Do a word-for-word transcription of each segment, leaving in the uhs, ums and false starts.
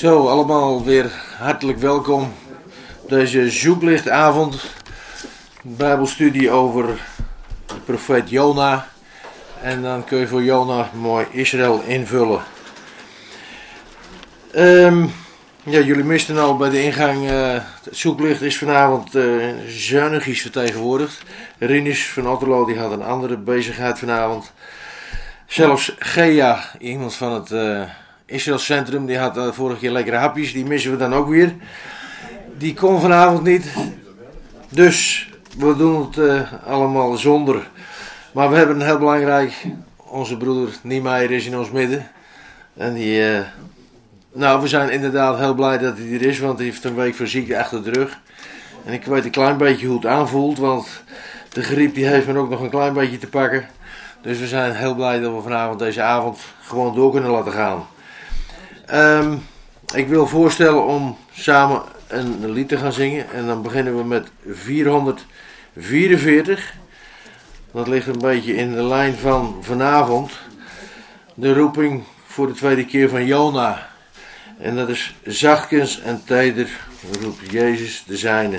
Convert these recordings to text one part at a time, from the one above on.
Zo, allemaal weer hartelijk welkom. Deze zoeklichtavond. Bijbelstudie over de profeet Jona. En dan kun je voor Jona mooi Israël invullen. Um, ja, jullie misten al bij de ingang. Uh, het zoeklicht is vanavond uh, zuinigjes vertegenwoordigd. Rinus van Otterlo die had een andere bezigheid vanavond. Zelfs Gea, iemand van het uh, Israël Centrum, die had uh, vorige keer lekkere hapjes. Die missen we dan ook weer. Die kon vanavond niet. Dus we doen het uh, allemaal zonder. Maar we hebben een heel belangrijk. Onze broeder Niemeyer is in ons midden. En die... Uh, nou, we zijn inderdaad heel blij dat hij er is. Want hij heeft een week van ziekte achter de rug. En ik weet een klein beetje hoe het aanvoelt. Want de griep die heeft me ook nog een klein beetje te pakken. Dus we zijn heel blij dat we vanavond deze avond gewoon door kunnen laten gaan. Um, ik wil voorstellen om samen een lied te gaan zingen. En dan beginnen we met vierhonderdvierenveertig. Dat ligt een beetje in de lijn van vanavond. De roeping voor de tweede keer van Jona. En dat is zachtkens en teder roept Jezus de zijne.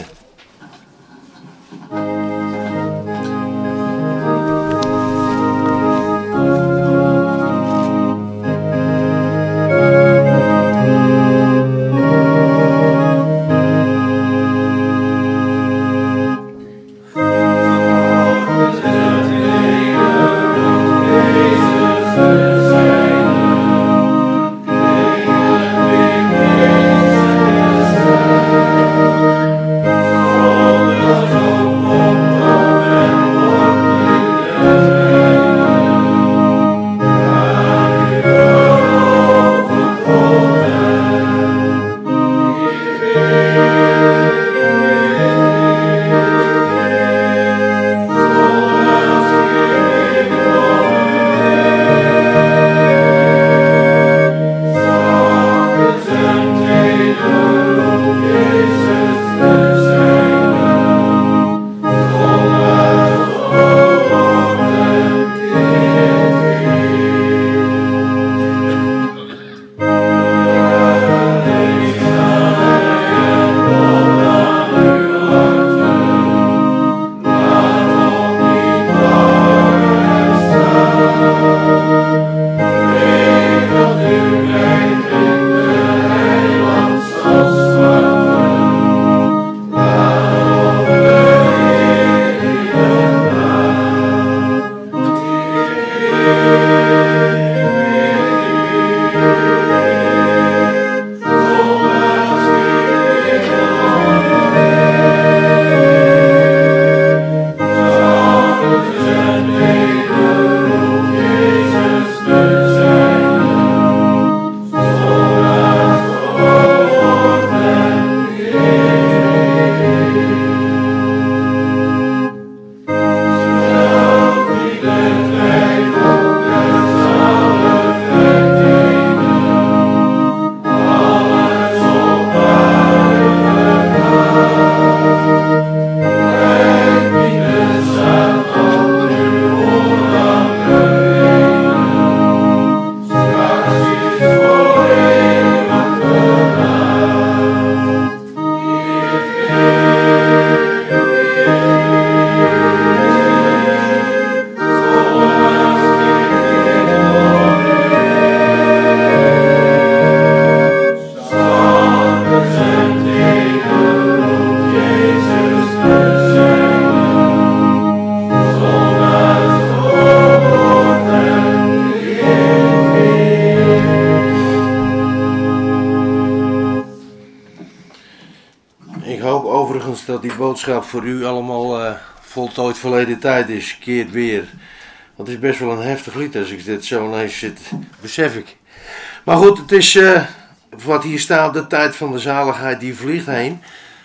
Dat die boodschap voor u allemaal uh, voltooid verleden tijd is, keert weer. Dat is best wel een heftig lied als ik dit zo ineens zit, besef ik. Maar goed, het is uh, wat hier staat, de tijd van de zaligheid die vliegt heen.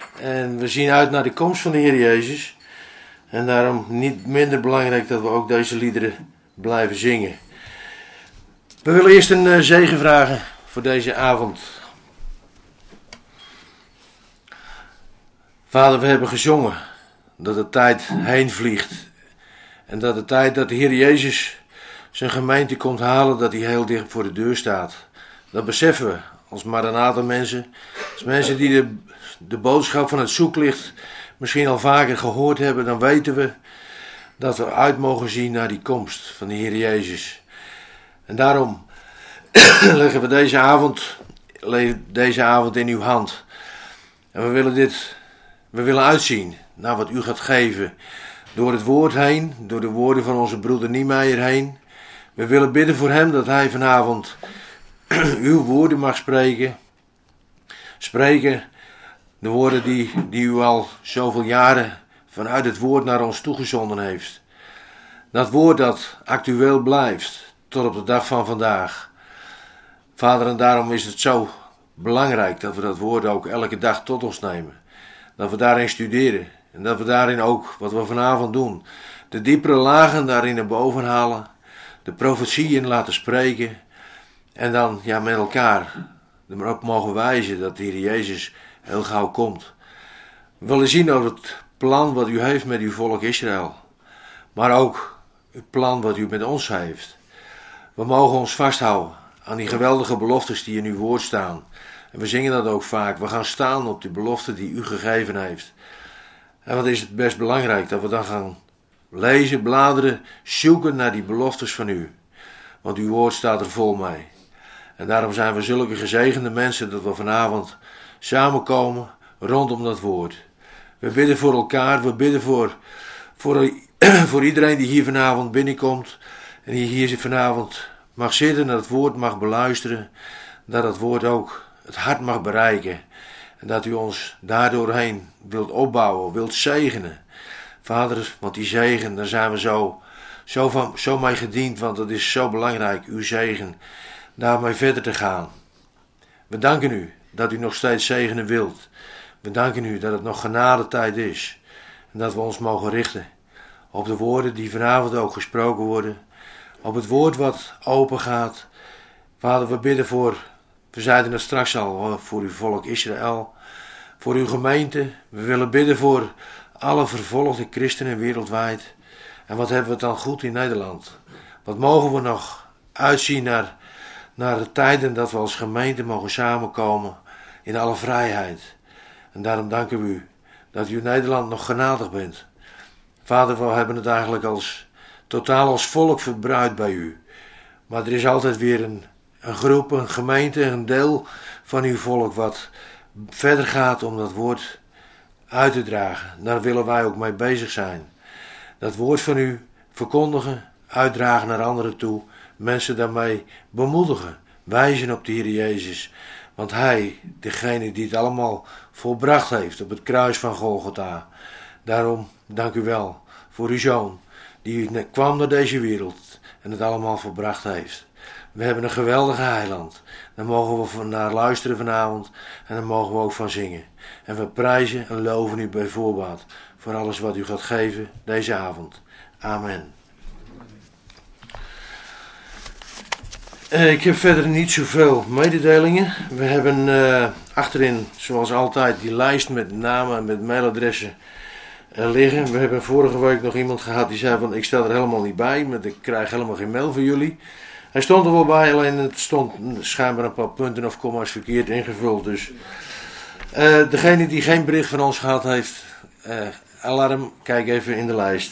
En we zien uit naar de komst van de Heer Jezus. En daarom niet minder belangrijk dat we ook deze liederen blijven zingen. We willen eerst een uh, zegen vragen voor deze avond. Vader, we hebben gezongen dat de tijd heen vliegt. En dat de tijd dat de Heer Jezus zijn gemeente komt halen, dat hij heel dicht voor de deur staat. Dat beseffen we als Maranatha mensen, als mensen die de, de boodschap van het zoeklicht misschien al vaker gehoord hebben, dan weten we dat we uit mogen zien naar die komst van de Heer Jezus. En daarom leggen we deze avond, deze avond in uw hand. En we willen dit, we willen uitzien naar wat u gaat geven. Door het woord heen, door de woorden van onze broeder Niemeyer heen. We willen bidden voor hem dat hij vanavond uw woorden mag spreken. Spreken de woorden die, die u al zoveel jaren vanuit het woord naar ons toegezonden heeft. Dat woord dat actueel blijft tot op de dag van vandaag. Vader, en daarom is het zo belangrijk dat we dat woord ook elke dag tot ons nemen. Dat we daarin studeren. En dat we daarin ook, wat we vanavond doen, de diepere lagen daarin naar boven halen. De profetieën laten spreken. En dan ja, met elkaar erop mogen wijzen dat de Heer Jezus heel gauw komt. We willen zien over het plan wat u heeft met uw volk Israël. Maar ook het plan wat u met ons heeft. We mogen ons vasthouden aan die geweldige beloftes die in uw woord staan. En we zingen dat ook vaak. We gaan staan op die belofte die u gegeven heeft. En wat is het best belangrijk dat we dan gaan lezen, bladeren, zoeken naar die beloftes van u. Want uw woord staat er vol mee. En daarom zijn we zulke gezegende mensen dat we vanavond samenkomen rondom dat woord. We bidden voor elkaar, we bidden voor, voor, voor iedereen die hier vanavond binnenkomt. En die hier vanavond mag zitten en het woord mag beluisteren. Dat het woord ook het hart mag bereiken. En dat u ons daardoorheen wilt opbouwen, wilt zegenen. Vader, want die zegen, daar zijn we zo, zo, van, zo mee gediend. Want het is zo belangrijk, uw zegen, daarmee verder te gaan. We danken u dat u nog steeds zegenen wilt. We danken u dat het nog genadetijd is. En dat we ons mogen richten op de woorden die vanavond ook gesproken worden. Op het woord wat open gaat. Vader, we bidden voor, we zeiden het straks al, voor uw volk Israël. Voor uw gemeente. We willen bidden voor alle vervolgde christenen wereldwijd. En wat hebben we het dan goed in Nederland? Wat mogen we nog uitzien naar, naar de tijden dat we als gemeente mogen samenkomen in alle vrijheid. En daarom danken we u dat u Nederland nog genadig bent. Vader, we hebben het eigenlijk als totaal als volk verbruid bij u. Maar er is altijd weer een, een groep, een gemeente, een deel van uw volk wat verder gaat om dat woord uit te dragen. Daar willen wij ook mee bezig zijn. Dat woord van u verkondigen, uitdragen naar anderen toe. Mensen daarmee bemoedigen, wijzen op de Heer Jezus. Want hij, degene die het allemaal volbracht heeft op het kruis van Golgotha. Daarom dank u wel voor uw zoon, die kwam naar deze wereld en het allemaal volbracht heeft. We hebben een geweldige heiland. Daar mogen we van naar luisteren vanavond en daar mogen we ook van zingen. En we prijzen en loven u bij voorbaat voor alles wat u gaat geven deze avond. Amen. Uh, ik heb verder niet zoveel mededelingen. We hebben uh, achterin, zoals altijd, die lijst met namen en met mailadressen uh, liggen. We hebben vorige week nog iemand gehad die zei van ik sta er helemaal niet bij, maar ik krijg helemaal geen mail van jullie. Hij stond er wel bij, alleen het stond schijnbaar een paar punten of komma's verkeerd ingevuld. Dus uh, degene die geen bericht van ons gehad heeft, uh, alarm, kijk even in de lijst.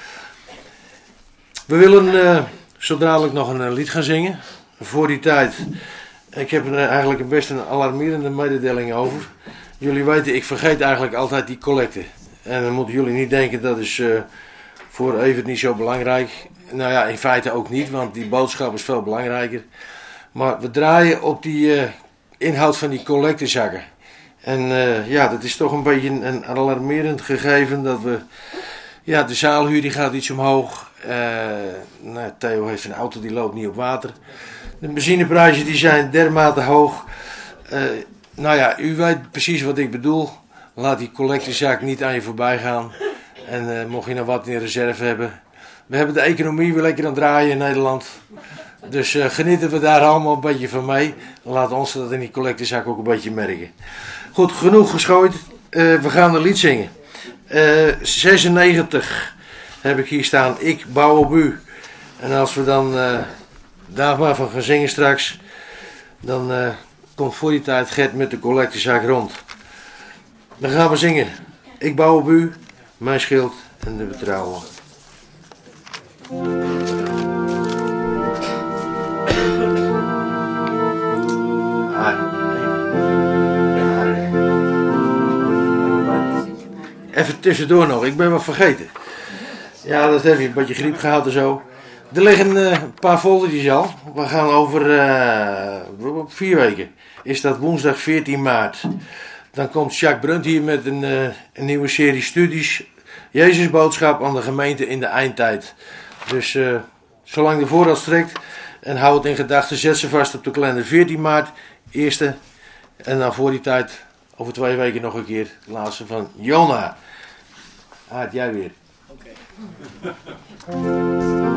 We willen uh, zo dadelijk nog een uh, lied gaan zingen. Voor die tijd, ik heb er eigenlijk een best een alarmerende mededeling over. Jullie weten, ik vergeet eigenlijk altijd die collecte. En dan moeten jullie niet denken dat is uh, voor even niet zo belangrijk. Nou ja, in feite ook niet, want die boodschap is veel belangrijker. Maar we draaien op die uh, inhoud van die collectezakken. En uh, ja, dat is toch een beetje een alarmerend gegeven dat we... Ja, de zaalhuur die gaat iets omhoog. Uh, nou, Theo heeft een auto die loopt niet op water. De benzineprijzen die zijn dermate hoog. Uh, nou ja, u weet precies wat ik bedoel. Laat die collectezaak niet aan je voorbij gaan. En uh, mocht je nou wat in reserve hebben. We hebben de economie weer lekker aan het draaien in Nederland. Dus uh, genieten we daar allemaal een beetje van mee. Laat ons dat in die collectezaak ook een beetje merken. Goed, genoeg geschooid. Uh, we gaan een lied zingen. Uh, zesennegentig heb ik hier staan. Ik bouw op u. En als we dan uh, daar maar van gaan zingen straks. Dan uh, komt voor die tijd Gert met de collectezak rond. Dan gaan we zingen. Ik bouw op u, mijn schild en de betrouwen. Even tussendoor nog, ik ben wat vergeten. Ja, dat heeft een beetje griep gehad en zo. Er liggen uh, een paar foldertjes al. We gaan over uh, vier weken. Is dat woensdag veertien maart. Dan komt Jacques Brunt hier met een, uh, een nieuwe serie studies. Jezusboodschap aan de gemeente in de eindtijd. Dus uh, zolang de voorraad strekt. En hou het in gedachten. Zet ze vast op de kalender. veertien maart, eerste. En dan voor die tijd, over twee weken nog een keer. De laatste van Jona. Ah, jij weer. Oké. Okay.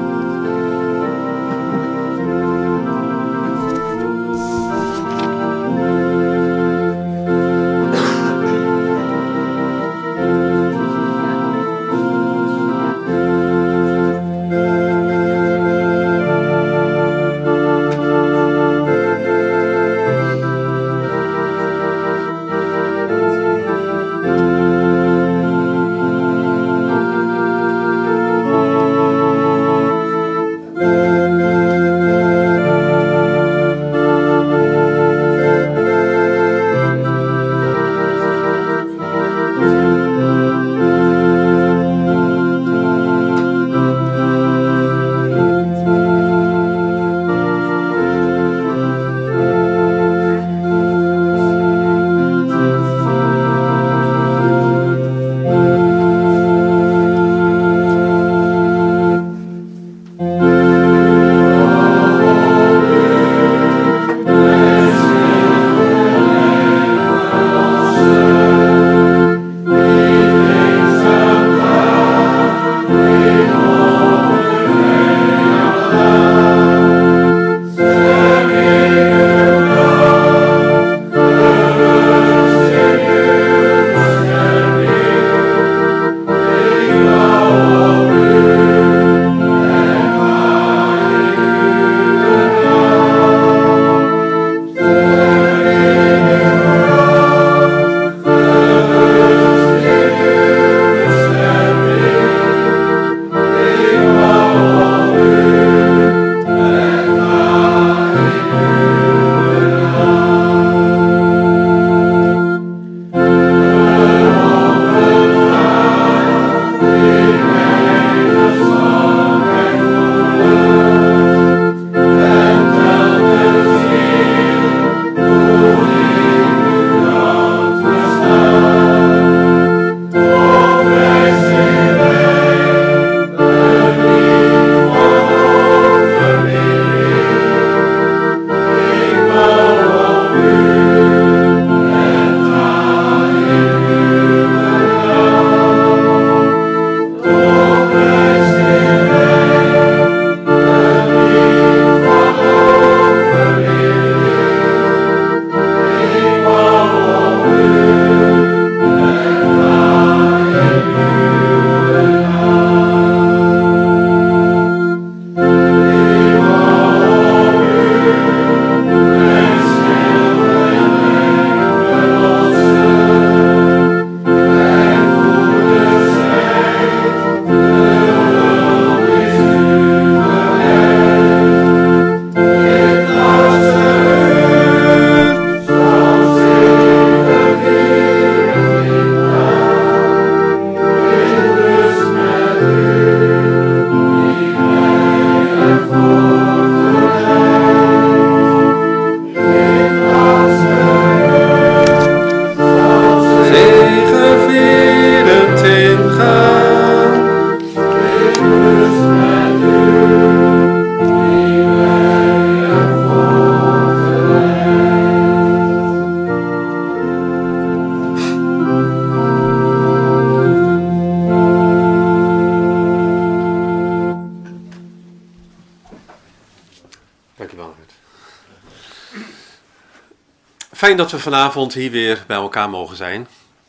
Fijn dat we vanavond hier weer bij elkaar mogen zijn.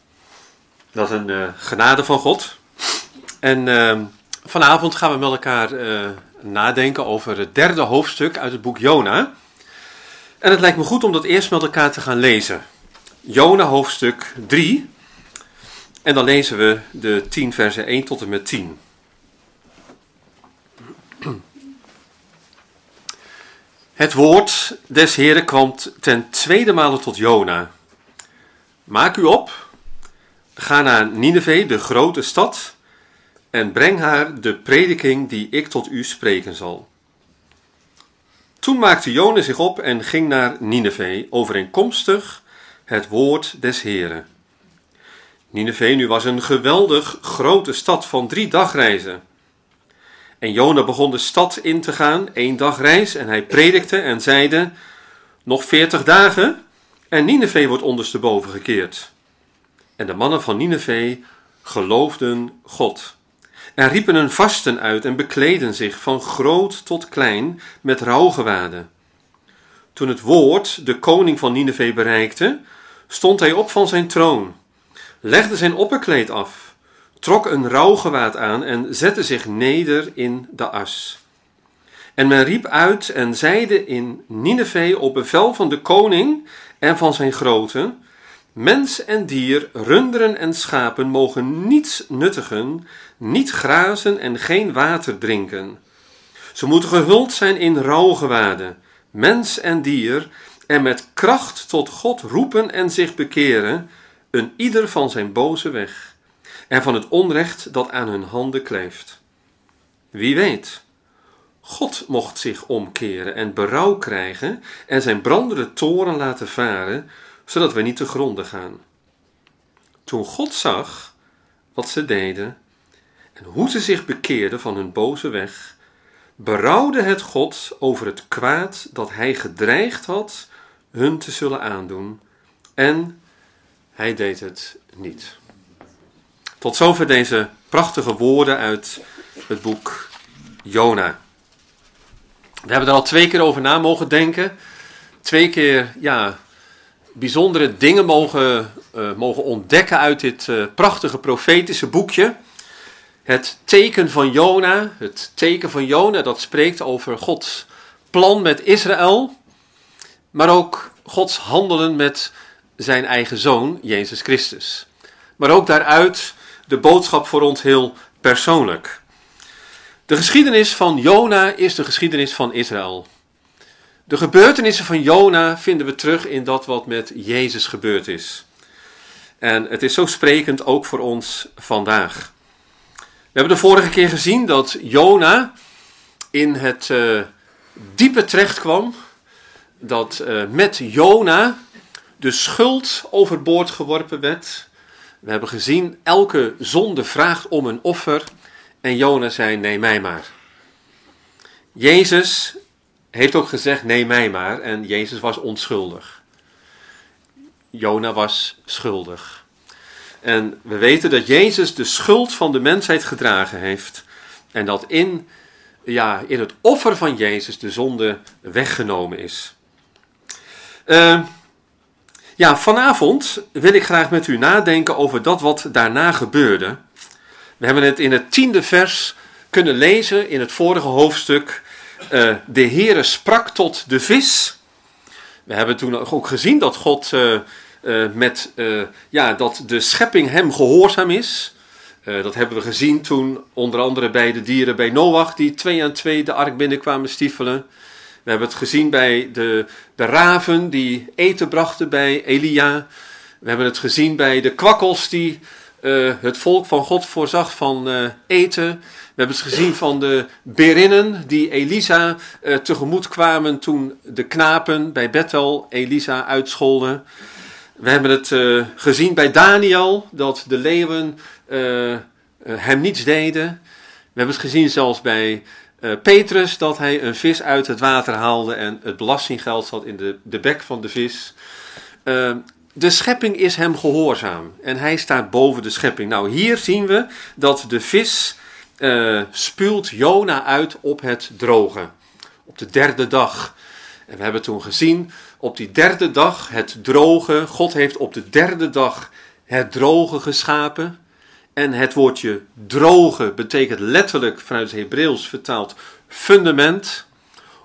Dat is een uh, genade van God. En uh, vanavond gaan we met elkaar uh, nadenken over het derde hoofdstuk uit het boek Jona. En het lijkt me goed om dat eerst met elkaar te gaan lezen. Jona hoofdstuk drie. En dan lezen we de tien versen één tot en met tien. Het woord des Heren kwam ten tweede male tot Jona. Maak u op, ga naar Nineve, de grote stad, en breng haar de prediking die ik tot u spreken zal. Toen maakte Jona zich op en ging naar Nineve, overeenkomstig het woord des Heren. Nineve nu was een geweldig grote stad van drie dagreizen. En Jona begon de stad in te gaan, één dagreis, en hij predikte en zeide, nog veertig dagen en Nineve wordt ondersteboven gekeerd. En de mannen van Nineve geloofden God. En riepen een vasten uit en bekleden zich van groot tot klein met rouwgewaden. Toen het woord de koning van Nineve bereikte, stond hij op van zijn troon, legde zijn opperkleed af, trok een rouwgewaad aan en zette zich neder in de as. En men riep uit en zeide in Nineve op bevel van de koning en van zijn groten, mens en dier, runderen en schapen mogen niets nuttigen, niet grazen en geen water drinken. Ze moeten gehuld zijn in rouwgewaden, mens en dier, en met kracht tot God roepen en zich bekeren, een ieder van zijn boze weg, en van het onrecht dat aan hun handen kleeft. Wie weet, God mocht zich omkeren en berouw krijgen en zijn brandende toren laten varen, zodat we niet te gronde gaan. Toen God zag wat ze deden en hoe ze zich bekeerden van hun boze weg, berouwde het God over het kwaad dat hij gedreigd had hun te zullen aandoen, en hij deed het niet. Tot zover deze prachtige woorden uit het boek Jona. We hebben er al twee keer over na mogen denken. Twee keer, ja, bijzondere dingen mogen, uh, mogen ontdekken uit dit uh, prachtige profetische boekje. Het teken van Jona, het teken van Jona, dat spreekt over Gods plan met Israël, maar ook Gods handelen met zijn eigen zoon, Jezus Christus. Maar ook daaruit de boodschap voor ons heel persoonlijk. De geschiedenis van Jona is de geschiedenis van Israël. De gebeurtenissen van Jona vinden we terug in dat wat met Jezus gebeurd is. En het is zo sprekend ook voor ons vandaag. We hebben de vorige keer gezien dat Jona in het uh, diepe terecht kwam. Dat uh, met Jona de schuld overboord geworpen werd. We hebben gezien, elke zonde vraagt om een offer. En Jona zei, neem mij maar. Jezus heeft ook gezegd, neem mij maar. En Jezus was onschuldig. Jona was schuldig. En we weten dat Jezus de schuld van de mensheid gedragen heeft. En dat in, ja, in het offer van Jezus de zonde weggenomen is. Uh, ja, vanavond wil ik graag met u nadenken over dat wat daarna gebeurde. We hebben het in het tiende vers kunnen lezen in het vorige hoofdstuk. Uh, de Heere sprak tot de vis. We hebben toen ook gezien dat God uh, uh, met, uh, ja, dat de schepping hem gehoorzaam is. Uh, dat hebben we gezien toen onder andere bij de dieren bij Noach die twee aan twee de ark binnenkwamen stiefelen. We hebben het gezien bij de, de raven die eten brachten bij Elia. We hebben het gezien bij de kwakkels die uh, het volk van God voorzag van uh, eten. We hebben het gezien van de berinnen die Elisa uh, tegemoet kwamen toen de knapen bij Bethel Elisa uitscholden. We hebben het uh, gezien bij Daniel dat de leeuwen uh, uh, hem niets deden. We hebben het gezien zelfs bij uh, Petrus dat hij een vis uit het water haalde en het belastinggeld zat in de, de bek van de vis. Uh, de schepping is hem gehoorzaam en hij staat boven de schepping. Nou, hier zien we dat de vis uh, spuwt Jona uit op het droge. Op de derde dag. En we hebben toen gezien, op die derde dag het droge. God heeft op de derde dag het droge geschapen. En het woordje droge betekent letterlijk vanuit het Hebreeuws vertaald fundament.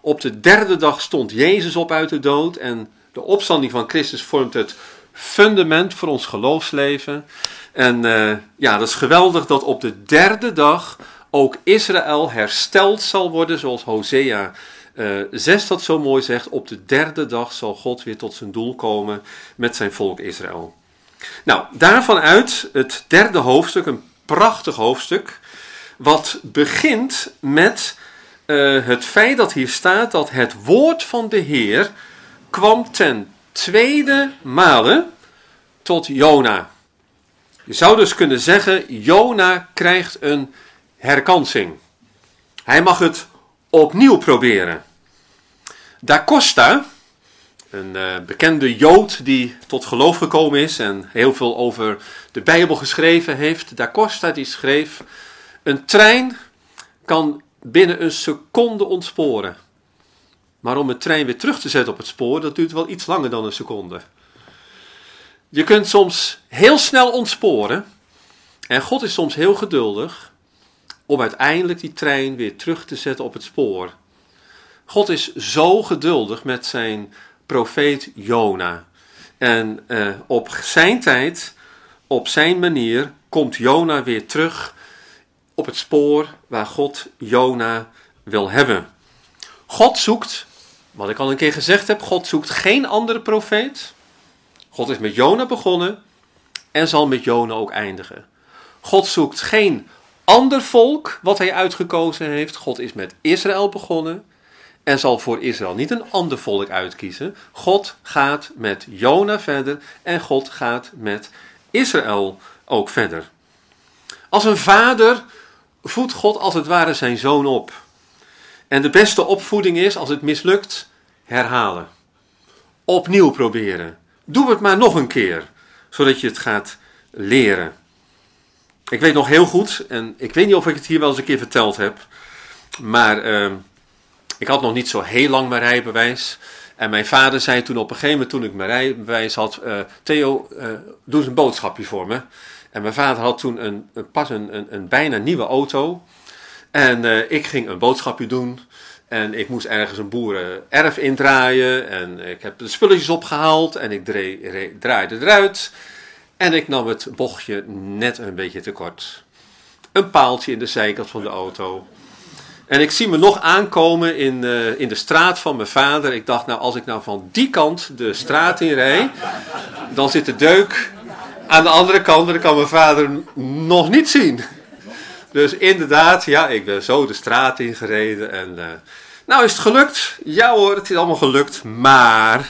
Op de derde dag stond Jezus op uit de dood. En de opstanding van Christus vormt het fundament voor ons geloofsleven. En uh, ja, dat is geweldig dat op de derde dag ook Israël hersteld zal worden, zoals Hosea uh, zes dat zo mooi zegt. Op de derde dag zal God weer tot zijn doel komen met zijn volk Israël. Nou, daarvan uit het derde hoofdstuk, een prachtig hoofdstuk, wat begint met uh, het feit dat hier staat dat het woord van de Heer kwam ten tweede male tot Jona. Je zou dus kunnen zeggen, Jona krijgt een herkansing. Hij mag het opnieuw proberen. Da Costa, een uh, bekende Jood die tot geloof gekomen is en heel veel over de Bijbel geschreven heeft. Da Costa die schreef, een trein kan binnen een seconde ontsporen. Maar om een trein weer terug te zetten op het spoor, dat duurt wel iets langer dan een seconde. Je kunt soms heel snel ontsporen. En God is soms heel geduldig om uiteindelijk die trein weer terug te zetten op het spoor. God is zo geduldig met zijn profeet Jona. En uh, op zijn tijd, op zijn manier, komt Jona weer terug op het spoor waar God Jona wil hebben. God zoekt, wat ik al een keer gezegd heb, God zoekt geen andere profeet. God is met Jona begonnen en zal met Jona ook eindigen. God zoekt geen ander volk wat hij uitgekozen heeft. God is met Israël begonnen en zal voor Israël niet een ander volk uitkiezen. God gaat met Jona verder en God gaat met Israël ook verder. Als een vader voedt God als het ware zijn zoon op. En de beste opvoeding is, als het mislukt, herhalen. Opnieuw proberen. Doe het maar nog een keer, zodat je het gaat leren. Ik weet nog heel goed, en ik weet niet of ik het hier wel eens een keer verteld heb, maar uh, ik had nog niet zo heel lang mijn rijbewijs. En mijn vader zei toen op een gegeven moment, toen ik mijn rijbewijs had, uh, Theo, uh, doe eens een boodschapje voor me. En mijn vader had toen een, een, pas een, een, een bijna nieuwe auto. En uh, ik ging een boodschapje doen. En ik moest ergens een boerenerf indraaien. En ik heb de spulletjes opgehaald. En ik draai, re, draaide eruit. En ik nam het bochtje net een beetje te kort. Een paaltje in de zijkant van de auto. En ik zie me nog aankomen in, uh, in de straat van mijn vader. Ik dacht, nou, als ik nou van die kant de straat in rijd, dan zit de deuk aan de andere kant. En dan kan mijn vader nog niet zien. Dus inderdaad, ja, ik ben zo de straat ingereden. En uh, nou, is het gelukt? Ja hoor, het is allemaal gelukt. Maar,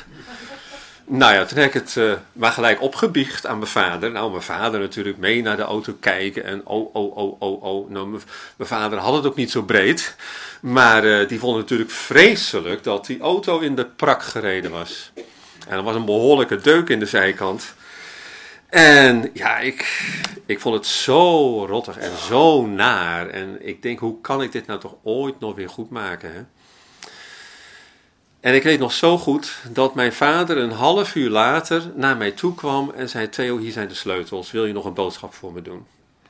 nou ja, toen heb ik het uh, maar gelijk opgebiecht aan mijn vader. Nou, mijn vader natuurlijk mee naar de auto kijken. En oh, oh, oh, oh, oh. Nou, mijn, mijn vader had het ook niet zo breed. Maar uh, die vond het natuurlijk vreselijk dat die auto in de prak gereden was. En er was een behoorlijke deuk in de zijkant. En ja, ik, ik vond het zo rottig en zo naar. En ik denk, hoe kan ik dit nou toch ooit nog weer goed maken, hè? En ik weet nog zo goed dat mijn vader een half uur later naar mij toe kwam en zei, Theo, hier zijn de sleutels, wil je nog een boodschap voor me doen?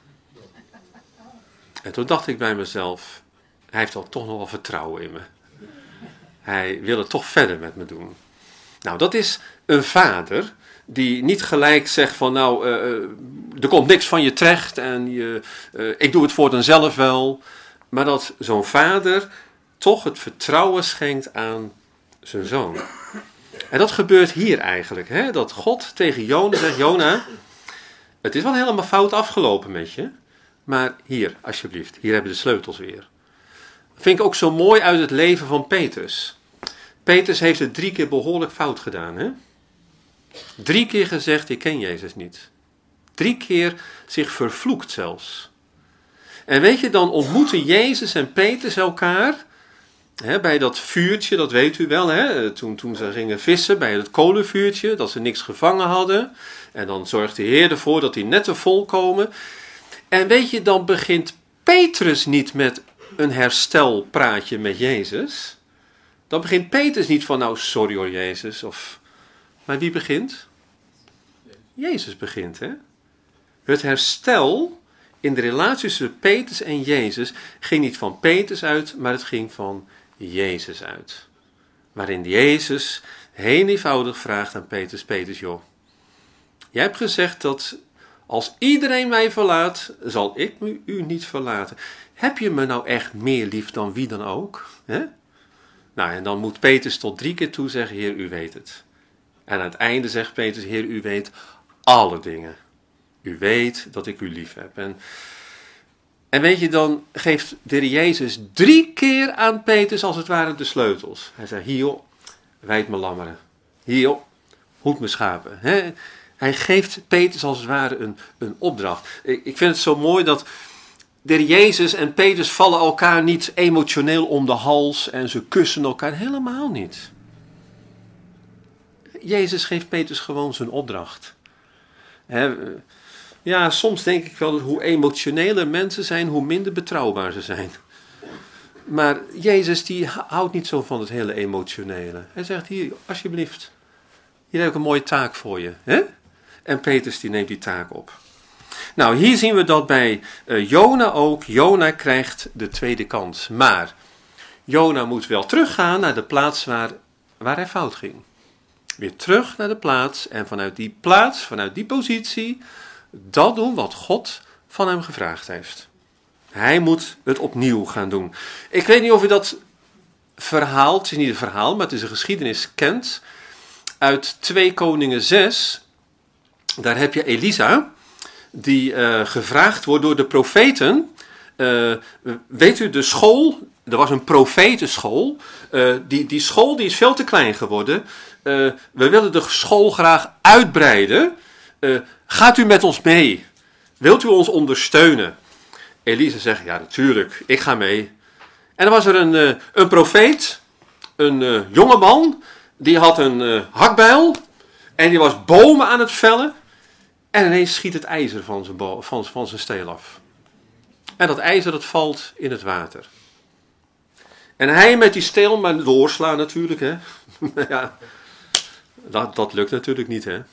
En toen dacht ik bij mezelf, hij heeft toch nog wel vertrouwen in me. Hij wil het toch verder met me doen. Nou, dat is een vader die niet gelijk zegt van, nou, uh, er komt niks van je terecht en je, uh, ik doe het voortaan zelf wel. Maar dat zo'n vader toch het vertrouwen schenkt aan zijn zoon. En dat gebeurt hier eigenlijk, hè? Dat God tegen Jona zegt, Jona, het is wel helemaal fout afgelopen met je, maar hier, alsjeblieft, hier hebben de sleutels weer. Dat vind ik ook zo mooi uit het leven van Petrus. Petrus heeft het drie keer behoorlijk fout gedaan, hè? Drie keer gezegd, ik ken Jezus niet. Drie keer zich vervloekt zelfs. En weet je, dan ontmoeten Jezus en Petrus elkaar, hè, bij dat vuurtje, dat weet u wel, hè, toen, toen ze gingen vissen bij het kolenvuurtje, dat ze niks gevangen hadden. En dan zorgt de Heer ervoor dat die netten volkomen. En weet je, dan begint Petrus niet met een herstelpraatje met Jezus. Dan begint Petrus niet van, nou sorry hoor Jezus, of... Maar wie begint? Jezus begint, hè? Het herstel in de relatie tussen Petrus en Jezus ging niet van Petrus uit, maar het ging van Jezus uit. Waarin Jezus heel eenvoudig vraagt aan Petrus, Petrus, joh, jij hebt gezegd dat als iedereen mij verlaat, zal ik u niet verlaten. Heb je me nou echt meer lief dan wie dan ook? He? Nou, en dan moet Petrus tot drie keer toe zeggen, Heer, u weet het. En aan het einde zegt Petrus, Heer, u weet alle dingen. U weet dat ik u lief heb. En, en weet je, dan geeft de Heer Jezus drie keer aan Petrus als het ware de sleutels. Hij zegt, hier joh, wijd me lammeren. Hier joh, hoed me schapen. He? Hij geeft Petrus als het ware een, een opdracht. Ik, ik vind het zo mooi dat de Heer Jezus en Petrus vallen elkaar niet emotioneel om de hals en ze kussen elkaar. Helemaal niet. Jezus geeft Petrus gewoon zijn opdracht. He, ja, soms denk ik wel dat hoe emotioneler mensen zijn, hoe minder betrouwbaar ze zijn. Maar Jezus die houdt niet zo van het hele emotionele. Hij zegt, hier, alsjeblieft, hier heb ik een mooie taak voor je. Hè? En Petrus die neemt die taak op. Nou, hier zien we dat bij uh, Jona ook. Jona krijgt de tweede kans. Maar Jona moet wel teruggaan naar de plaats waar, waar hij fout ging. Weer terug naar de plaats en vanuit die plaats, vanuit die positie, dat doen wat God van hem gevraagd heeft. Hij moet het opnieuw gaan doen. Ik weet niet of u dat verhaal, het is niet een verhaal, maar het is een geschiedenis, kent. Uit twee Koningen zes, daar heb je Elisa, die uh, gevraagd wordt door de profeten. Uh, weet u, de school, er was een profetenschool. Uh, die, die school die is veel te klein geworden. Uh, we willen de school graag uitbreiden. Uh, gaat u met ons mee? Wilt u ons ondersteunen? Elisa zegt, ja natuurlijk, ik ga mee. En dan was er een, uh, een profeet, een uh, jongeman, die had een uh, hakbijl en die was bomen aan het vellen. En ineens schiet het ijzer van zijn, bo- van, van zijn steel af. En dat ijzer dat valt in het water. En hij met die steel, maar doorslaan natuurlijk, hè. ja, dat, dat lukt natuurlijk niet, hè.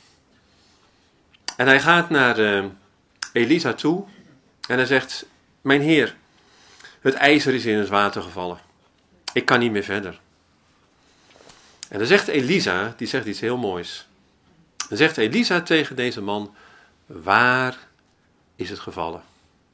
En hij gaat naar uh, Elisa toe en hij zegt, mijn heer, het ijzer is in het water gevallen. Ik kan niet meer verder. En dan zegt Elisa, die zegt iets heel moois. Dan zegt Elisa tegen deze man, waar is het gevallen?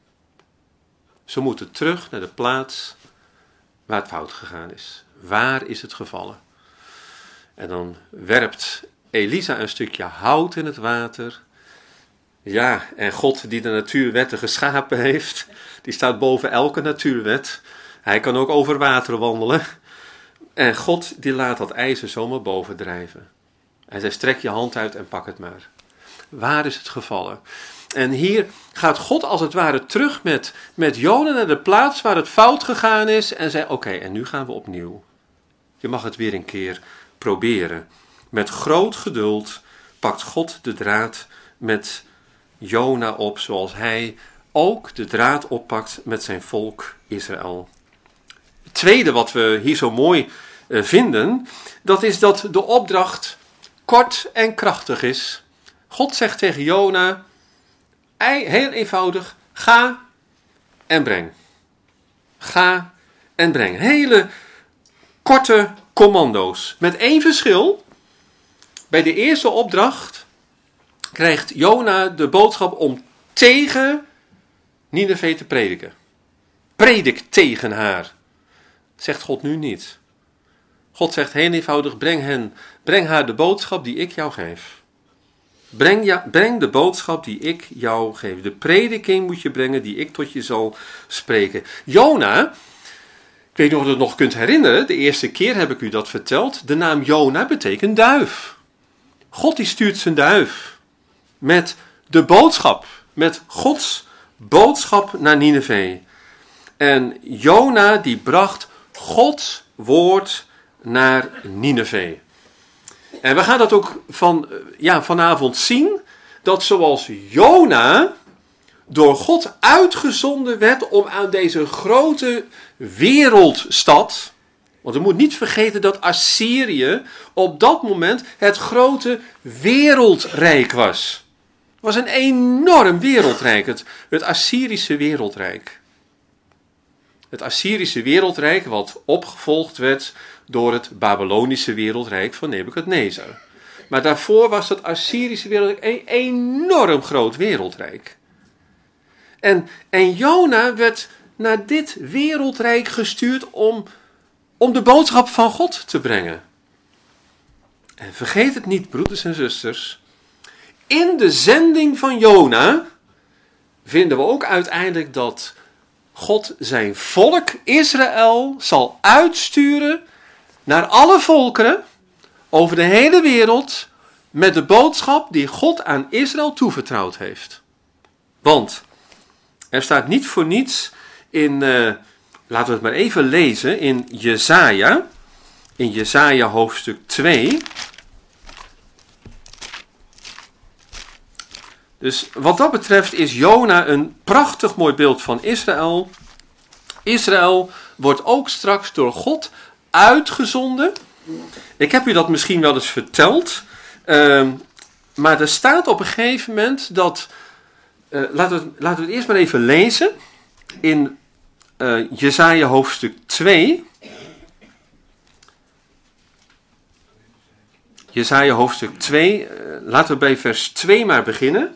Ze moeten terug naar de plaats waar het fout gegaan is. Waar is het gevallen? En dan werpt Elisa een stukje hout in het water. Ja, en God die de natuurwetten geschapen heeft, die staat boven elke natuurwet. Hij kan ook over water wandelen. En God die laat dat ijzer zomaar boven drijven. Hij zegt, strek je hand uit en pak het maar. Waar is het gevallen? En hier gaat God als het ware terug met, met Jona naar de plaats waar het fout gegaan is. En zei, oké, okay, en nu gaan we opnieuw. Je mag het weer een keer proberen. Met groot geduld pakt God de draad met Jona op, zoals hij ook de draad oppakt met zijn volk Israël. Het tweede wat we hier zo mooi uh, vinden, dat is dat de opdracht kort en krachtig is. God zegt tegen Jona, heel eenvoudig, ga en breng. Ga en breng. Hele korte commando's. Met één verschil. Bij de eerste opdracht krijgt Jona de boodschap om tegen Nineve te prediken. Predik tegen haar. Zegt God nu niet. God zegt heel eenvoudig, breng, hen, breng haar de boodschap die ik jou geef. Breng, ja, breng de boodschap die ik jou geef. De prediking moet je brengen die ik tot je zal spreken. Jona, ik weet niet of je het nog kunt herinneren, de eerste keer heb ik u dat verteld. De naam Jona betekent duif. God die stuurt zijn duif met de boodschap, met Gods boodschap naar Nineve. En Jona die bracht Gods woord naar Nineve. En we gaan dat ook van, ja, vanavond zien, dat zoals Jona door God uitgezonden werd om aan deze grote wereldstad, want we moeten niet vergeten dat Assyrië op dat moment het grote wereldrijk was. Het was een enorm wereldrijk, het, het Assyrische wereldrijk. Het Assyrische wereldrijk wat opgevolgd werd door het Babylonische wereldrijk van Nebukadnezar. Maar daarvoor was het Assyrische wereldrijk een enorm groot wereldrijk. En, en Jona werd naar dit wereldrijk gestuurd om, om de boodschap van God te brengen. En vergeet het niet, broeders en zusters. In de zending van Jona vinden we ook uiteindelijk dat God zijn volk Israël zal uitsturen naar alle volkeren over de hele wereld met de boodschap die God aan Israël toevertrouwd heeft. Want er staat niet voor niets in, uh, laten we het maar even lezen, in Jesaja, in Jesaja hoofdstuk twee. Dus wat dat betreft is Jona een prachtig mooi beeld van Israël. Israël wordt ook straks door God uitgezonden. Ik heb u dat misschien wel eens verteld. Uh, maar er staat op een gegeven moment dat... Uh, laten, we, laten we het eerst maar even lezen. In uh, Jesaja hoofdstuk twee. Jesaja hoofdstuk twee. Uh, laten we bij vers twee maar beginnen.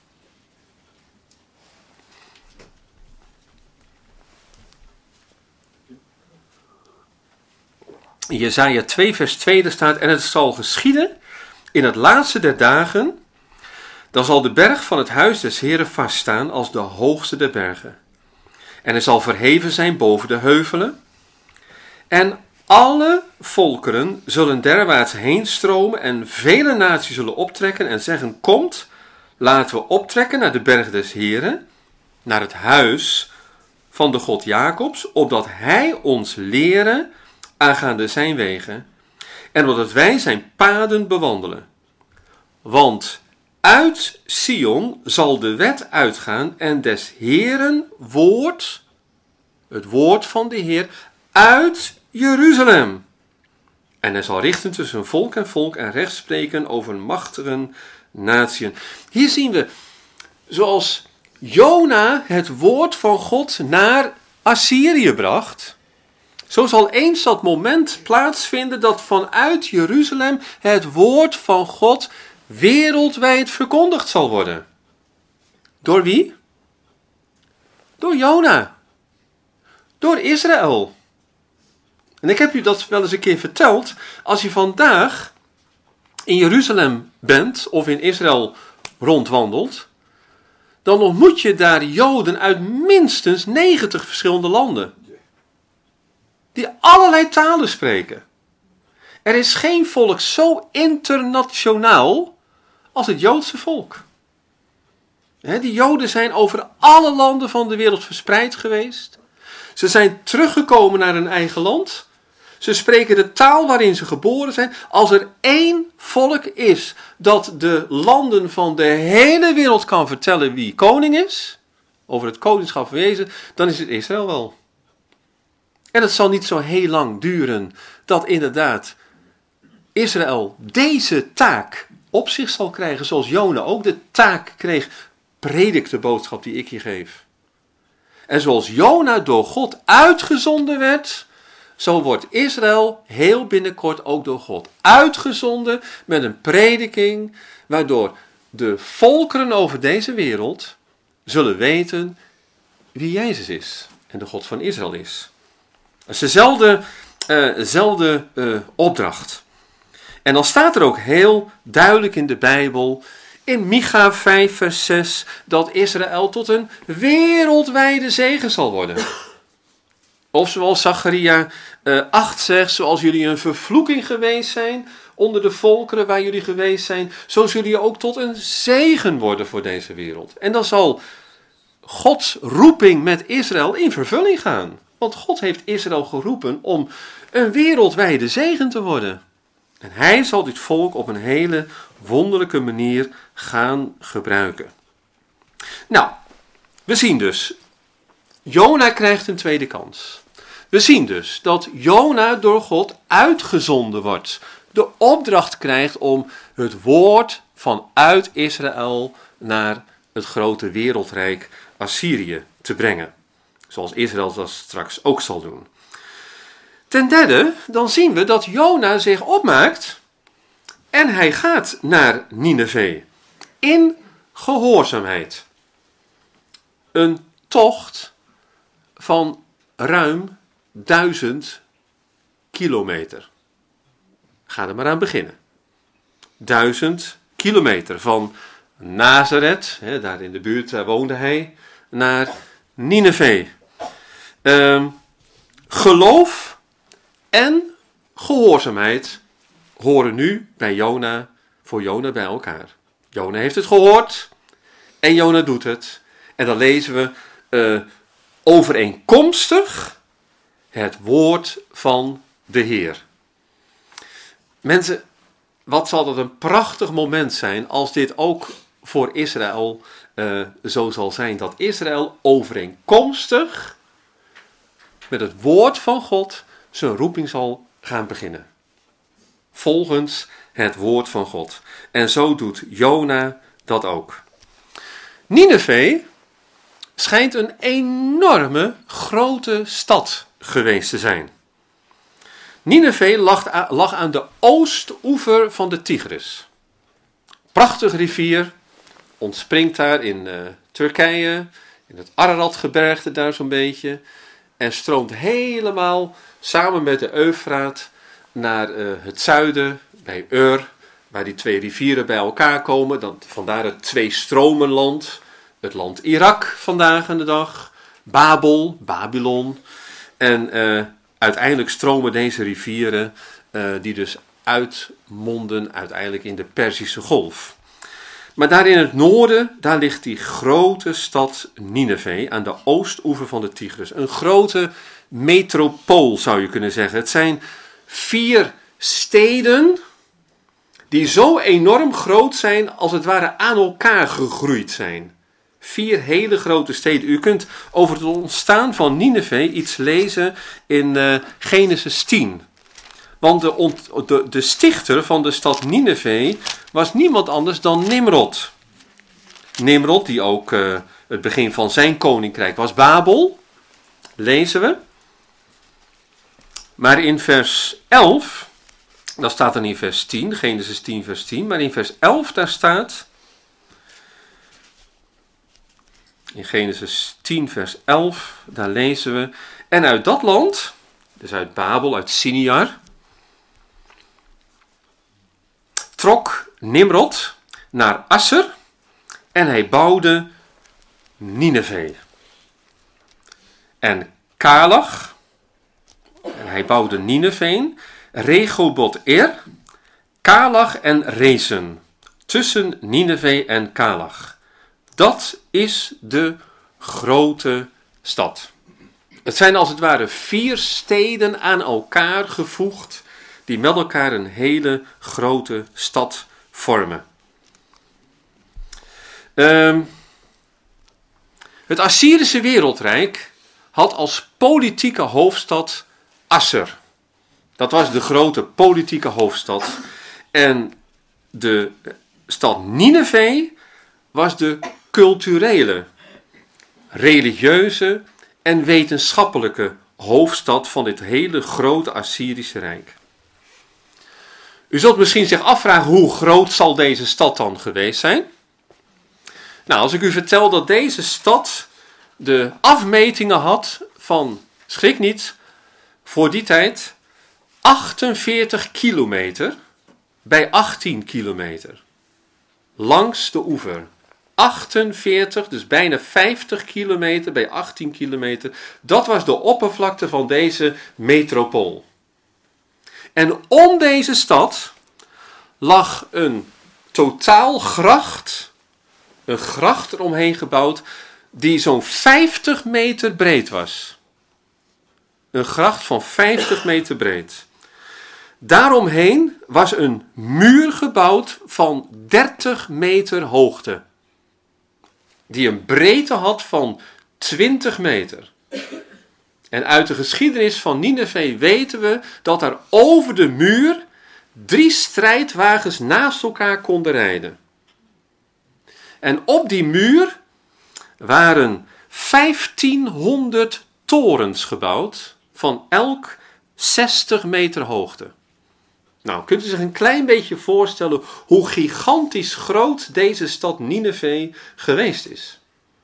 In Jesaja twee vers twee er staat: en het zal geschieden in het laatste der dagen, dan zal de berg van het huis des Heren vaststaan als de hoogste der bergen. En hij zal verheven zijn boven de heuvelen. En alle volkeren zullen derwaarts heen stromen en vele naties zullen optrekken en zeggen: komt, laten we optrekken naar de berg des Heren, naar het huis van de God Jacobs, opdat hij ons leren aangaande zijn wegen, en opdat wij zijn paden bewandelen. Want uit Sion zal de wet uitgaan en des Heeren woord, het woord van de Heer, uit Jeruzalem. En hij zal richten tussen volk en volk en recht spreken over machtige natieën. Hier zien we, zoals Jona het woord van God naar Assyrië bracht, zo zal eens dat moment plaatsvinden dat vanuit Jeruzalem het woord van God wereldwijd verkondigd zal worden. Door wie? Door Jona. Door Israël. En ik heb u dat wel eens een keer verteld. Als je vandaag in Jeruzalem bent of in Israël rondwandelt, dan ontmoet je daar Joden uit minstens negentig verschillende landen. Die allerlei talen spreken. Er is geen volk zo internationaal als het Joodse volk. He, die Joden zijn over alle landen van de wereld verspreid geweest. Ze zijn teruggekomen naar hun eigen land. Ze spreken de taal waarin ze geboren zijn. Als er één volk is dat de landen van de hele wereld kan vertellen wie koning is, over het koningschap wezen, dan is het Israël wel. En het zal niet zo heel lang duren dat inderdaad Israël deze taak op zich zal krijgen, zoals Jona ook de taak kreeg: predik de boodschap die ik je geef. En zoals Jona door God uitgezonden werd, zo wordt Israël heel binnenkort ook door God uitgezonden met een prediking, waardoor de volkeren over deze wereld zullen weten wie Jezus is en de God van Israël is. Dat is dezelfde, uh, dezelfde uh, opdracht. En dan staat er ook heel duidelijk in de Bijbel, in Micha vijf vers zes, dat Israël tot een wereldwijde zegen zal worden. Of zoals Zacharia uh, acht zegt, zoals jullie een vervloeking geweest zijn onder de volkeren waar jullie geweest zijn, zo zullen jullie ook tot een zegen worden voor deze wereld. En dan zal Gods roeping met Israël in vervulling gaan. Want God heeft Israël geroepen om een wereldwijde zegen te worden. En hij zal dit volk op een hele wonderlijke manier gaan gebruiken. Nou, we zien dus, Jona krijgt een tweede kans. We zien dus dat Jona door God uitgezonden wordt. De opdracht krijgt om het woord vanuit Israël naar het grote wereldrijk Assyrië te brengen. Zoals Israël dat straks ook zal doen. Ten derde, dan zien we dat Jona zich opmaakt en hij gaat naar Nineve. In gehoorzaamheid. Een tocht van ruim duizend kilometer. Ga er maar aan beginnen. Duizend kilometer van Nazareth, hè, daar in de buurt daar woonde hij, naar Nineve. Uh, geloof en gehoorzaamheid horen nu bij Jona, voor Jona bij elkaar. Jona heeft het gehoord en Jona doet het. En dan lezen we uh, overeenkomstig het woord van de Heer. Mensen, wat zal dat een prachtig moment zijn als dit ook voor Israël uh, zo zal zijn. Dat Israël overeenkomstig met het woord van God zijn roeping zal gaan beginnen. Volgens het woord van God. En zo doet Jona dat ook. Nineve schijnt een enorme grote stad geweest te zijn. Nineve lag, lag aan de oostoever van de Tigris. Prachtige rivier, ontspringt daar in uh, Turkije, in het Araratgebergte daar zo'n beetje, en stroomt helemaal samen met de Eufraat naar uh, het zuiden, bij Ur, waar die twee rivieren bij elkaar komen. Dan, vandaar het twee stromenland, het land Irak vandaag aan de dag, Babel, Babylon. En uh, uiteindelijk stromen deze rivieren, uh, die dus uitmonden uiteindelijk in de Perzische Golf. Maar daar in het noorden, daar ligt die grote stad Nineve aan de oostoever van de Tigris. Een grote metropool zou je kunnen zeggen. Het zijn vier steden die zo enorm groot zijn als het ware aan elkaar gegroeid zijn. Vier hele grote steden. U kunt over het ontstaan van Nineve iets lezen in uh, Genesis tien. Want de, ont, de, de stichter van de stad Nineve was niemand anders dan Nimrod. Nimrod, die ook uh, het begin van zijn koninkrijk was, Babel, lezen we. Maar in vers elf, dat staat dan in vers tien, Genesis tien vers tien, maar in vers elf daar staat, in Genesis tien vers elf, daar lezen we, en uit dat land, dus uit Babel, uit Siniar, trok Nimrod naar Asser en hij bouwde Nineve. En Kalach, en hij bouwde Nineve, Rehoboth-ir, Kalach en Rezen, tussen Nineve en Kalach. Dat is de grote stad. Het zijn als het ware vier steden aan elkaar gevoegd, die met elkaar een hele grote stad vormen. Um, het Assyrische wereldrijk had als politieke hoofdstad Asser. Dat was de grote politieke hoofdstad. En de stad Nineve was de culturele, religieuze en wetenschappelijke hoofdstad van dit hele grote Assyrische rijk. U zult misschien zich afvragen, hoe groot zal deze stad dan geweest zijn? Nou, als ik u vertel dat deze stad de afmetingen had van, schrik niet, voor die tijd achtenveertig kilometer bij achttien kilometer. Langs de oever. achtenveertig, dus bijna vijftig kilometer bij achttien kilometer. Dat was de oppervlakte van deze metropool. En om deze stad lag een totaal gracht, een gracht eromheen gebouwd, die zo'n vijftig meter breed was. Een gracht van vijftig meter breed. Daaromheen was een muur gebouwd van dertig meter hoogte. Die een breedte had van twintig meter. En uit de geschiedenis van Nineve weten we dat er over de muur drie strijdwagens naast elkaar konden rijden. En op die muur waren vijftienhonderd torens gebouwd, van elk zestig meter hoogte. Nou, kunt u zich een klein beetje voorstellen hoe gigantisch groot deze stad Nineve geweest is.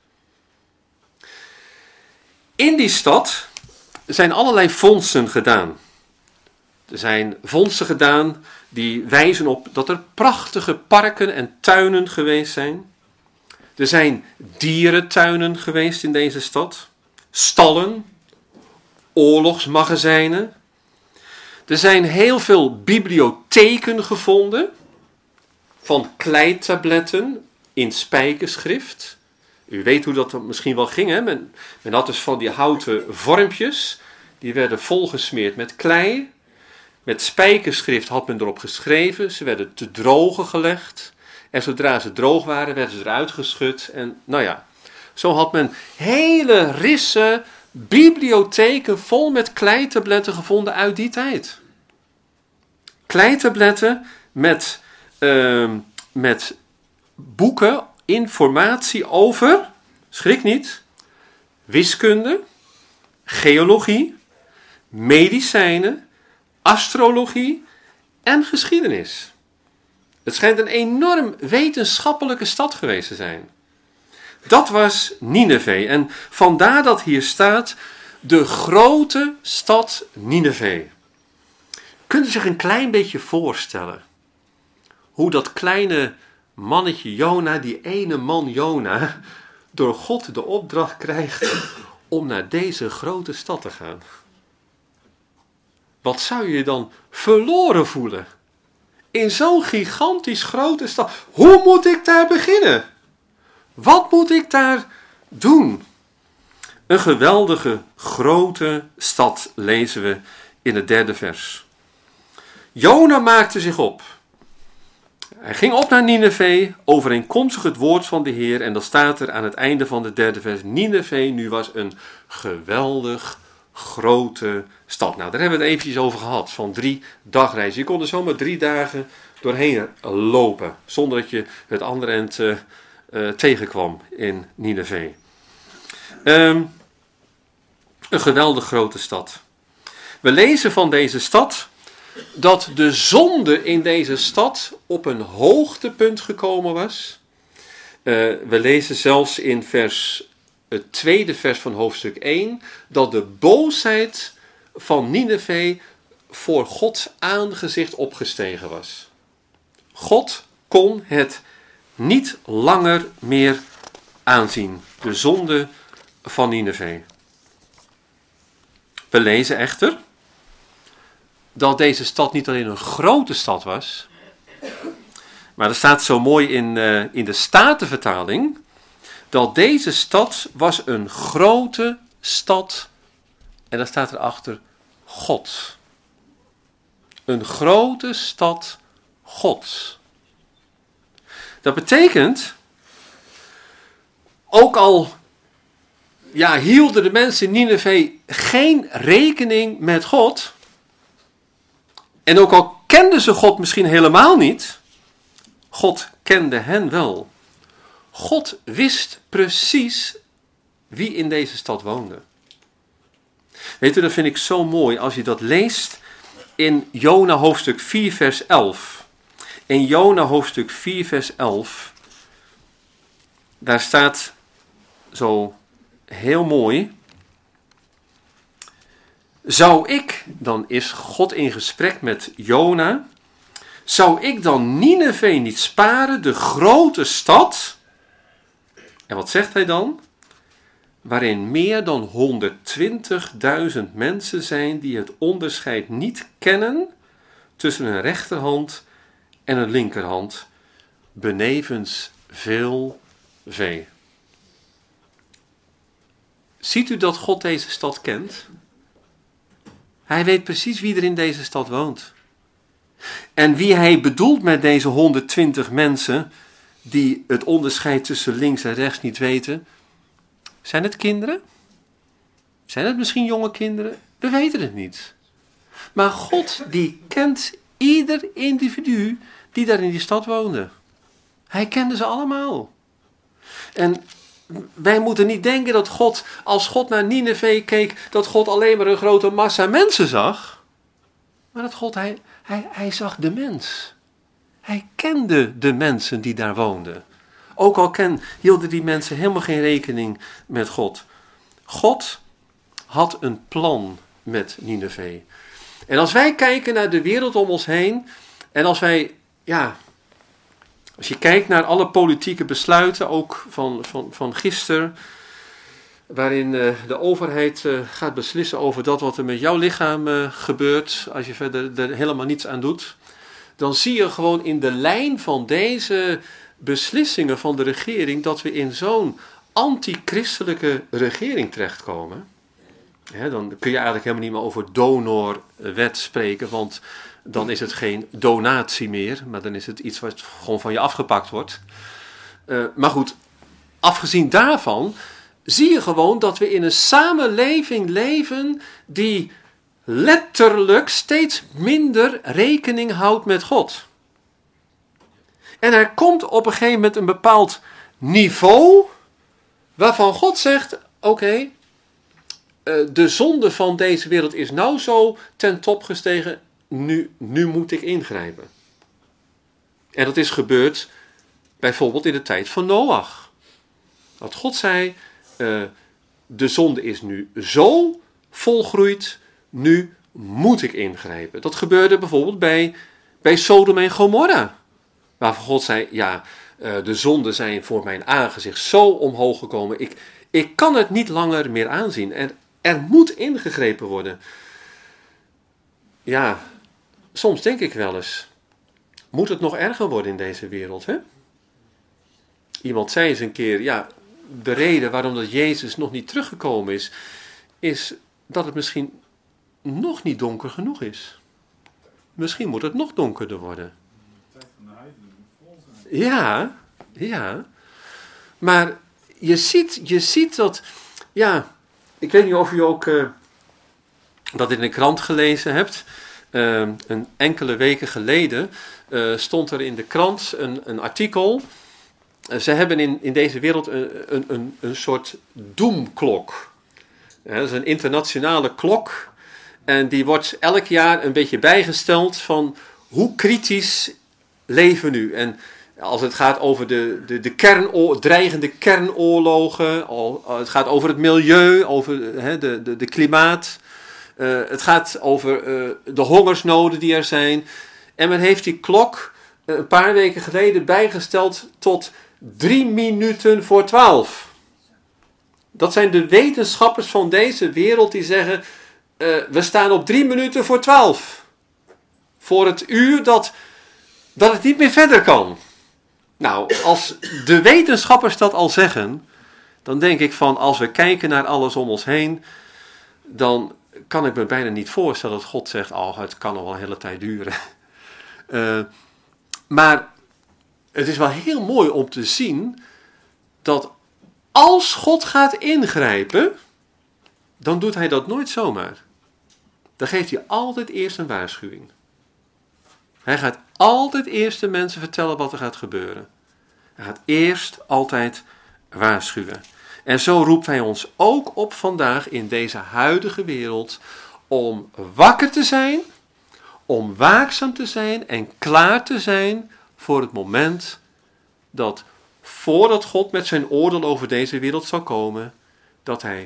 In die stad zijn allerlei vondsten gedaan. Er zijn vondsten gedaan die wijzen op dat er prachtige parken en tuinen geweest zijn. Er zijn dierentuinen geweest in deze stad, stallen, oorlogsmagazijnen. Er zijn heel veel bibliotheken gevonden, van kleitabletten in spijkerschrift. U weet hoe dat misschien wel ging, hè? Men, men had dus van die houten vormpjes, die werden volgesmeerd met klei. Met spijkerschrift had men erop geschreven, ze werden te drogen gelegd. En zodra ze droog waren, werden ze eruit geschud. En nou ja, zo had men hele rissen bibliotheken vol met kleitabletten gevonden uit die tijd. Kleitabletten met, uh, met boeken, informatie over, schrik niet, wiskunde, geologie, medicijnen, astrologie en geschiedenis. Het schijnt een enorm wetenschappelijke stad geweest te zijn. Dat was Nineve. En vandaar dat hier staat, de grote stad Nineve. Kunt u zich een klein beetje voorstellen hoe dat kleine mannetje Jona, die ene man Jona, door God de opdracht krijgt om naar deze grote stad te gaan? Wat zou je dan verloren voelen? In zo'n gigantisch grote stad. Hoe moet ik daar beginnen? Wat moet ik daar doen? Een geweldige grote stad lezen we in het derde vers. Jona maakte zich op. Hij ging op naar Nineve, overeenkomstig het woord van de Heer. En dan staat er aan het einde van het derde vers. Nineve nu was een geweldig grote stad. Nou, daar hebben we het eventjes over gehad. Van drie dagreizen. Je kon er zomaar drie dagen doorheen lopen. Zonder dat je het andere eind uh, uh, tegenkwam in Nineve. Um, een geweldig grote stad. We lezen van deze stad dat de zonde in deze stad op een hoogtepunt gekomen was. Uh, we lezen zelfs in vers, het tweede vers van hoofdstuk één, dat de boosheid van Nineve voor Gods aangezicht opgestegen was. God kon het niet langer meer aanzien, de zonde van Nineve. We lezen echter dat deze stad niet alleen een grote stad was, maar er staat zo mooi in, uh, in de Statenvertaling, dat deze stad was een grote stad, en dan staat erachter God. Een grote stad Gods. Dat betekent, ook al ja, hielden de mensen in Nineve geen rekening met God, en ook al kenden ze God misschien helemaal niet, God kende hen wel. God wist precies wie in deze stad woonde. Weet u, dat vind ik zo mooi als je dat leest in Jona hoofdstuk vier vers elf. In Jona hoofdstuk vier vers elf, daar staat zo heel mooi: zou ik, dan is God in gesprek met Jona, zou ik dan Nineve niet sparen, de grote stad? En wat zegt hij dan? Waarin meer dan honderdtwintigduizend mensen zijn die het onderscheid niet kennen tussen een rechterhand en een linkerhand, benevens veel vee. Ziet u dat God deze stad kent? Hij weet precies wie er in deze stad woont. En wie hij bedoelt met deze honderdtwintig mensen die het onderscheid tussen links en rechts niet weten. Zijn het kinderen? Zijn het misschien jonge kinderen? We weten het niet. Maar God die kent ieder individu die daar in die stad woonde. Hij kende ze allemaal. En wij moeten niet denken dat God, als God naar Nineve keek, dat God alleen maar een grote massa mensen zag. Maar dat God, hij, hij, hij zag de mens. Hij kende de mensen die daar woonden. Ook al ken, hielden die mensen helemaal geen rekening met God. God had een plan met Nineve. En als wij kijken naar de wereld om ons heen, en als wij, ja, als je kijkt naar alle politieke besluiten, ook van, van, van gisteren, waarin uh, de overheid uh, gaat beslissen over dat wat er met jouw lichaam uh, gebeurt, als je verder er helemaal niets aan doet, dan zie je gewoon in de lijn van deze beslissingen van de regering dat we in zo'n antichristelijke regering terechtkomen. He, dan kun je eigenlijk helemaal niet meer over donorwet spreken, want dan is het geen donatie meer, maar dan is het iets wat gewoon van je afgepakt wordt. Uh, maar goed, afgezien daarvan zie je gewoon dat we in een samenleving leven die letterlijk steeds minder rekening houdt met God. En er komt op een gegeven moment een bepaald niveau waarvan God zegt, oké, okay, uh, de zonde van deze wereld is nou zo ten top gestegen, nu, nu moet ik ingrijpen. En dat is gebeurd bijvoorbeeld in de tijd van Noach. Dat God zei, uh, de zonde is nu zo volgroeid, nu moet ik ingrijpen. Dat gebeurde bijvoorbeeld bij, bij Sodom en Gomorra. Waarvan God zei, ja, uh, de zonden zijn voor mijn aangezicht zo omhoog gekomen. Ik, ik kan het niet langer meer aanzien. Er, er moet ingegrepen worden. Ja, soms denk ik wel eens, moet het nog erger worden in deze wereld, hè? Iemand zei eens een keer, ja, de reden waarom dat Jezus nog niet teruggekomen is, is dat het misschien nog niet donker genoeg is. Misschien moet het nog donkerder worden. Ja, ja. Maar je ziet, je ziet dat, ja, ik weet niet of u ook uh, dat in de krant gelezen hebt. Uh, een enkele weken geleden uh, stond er in de krant een, een artikel. Uh, ze hebben in, in deze wereld een, een, een, een soort doemklok. Uh, dat is een internationale klok. En die wordt elk jaar een beetje bijgesteld van hoe kritisch leven we nu. En als het gaat over de, de, de kernoor, dreigende kernoorlogen, al, het gaat over het milieu, over he, de, de, de klimaat. Uh, het gaat over uh, de hongersnoden die er zijn. En men heeft die klok uh, een paar weken geleden bijgesteld tot drie minuten voor twaalf. Dat zijn de wetenschappers van deze wereld die zeggen, uh, we staan op drie minuten voor twaalf. Voor het uur dat, dat het niet meer verder kan. Nou, als de wetenschappers dat al zeggen, dan denk ik van, als we kijken naar alles om ons heen, dan kan ik me bijna niet voorstellen dat God zegt, oh, het kan nog wel een hele tijd duren. Uh, maar het is wel heel mooi om te zien dat als God gaat ingrijpen, dan doet hij dat nooit zomaar. Dan geeft hij altijd eerst een waarschuwing. Hij gaat altijd eerst de mensen vertellen wat er gaat gebeuren. Hij gaat eerst altijd waarschuwen. En zo roept hij ons ook op vandaag in deze huidige wereld om wakker te zijn, om waakzaam te zijn en klaar te zijn voor het moment dat voordat God met zijn oordeel over deze wereld zal komen, dat hij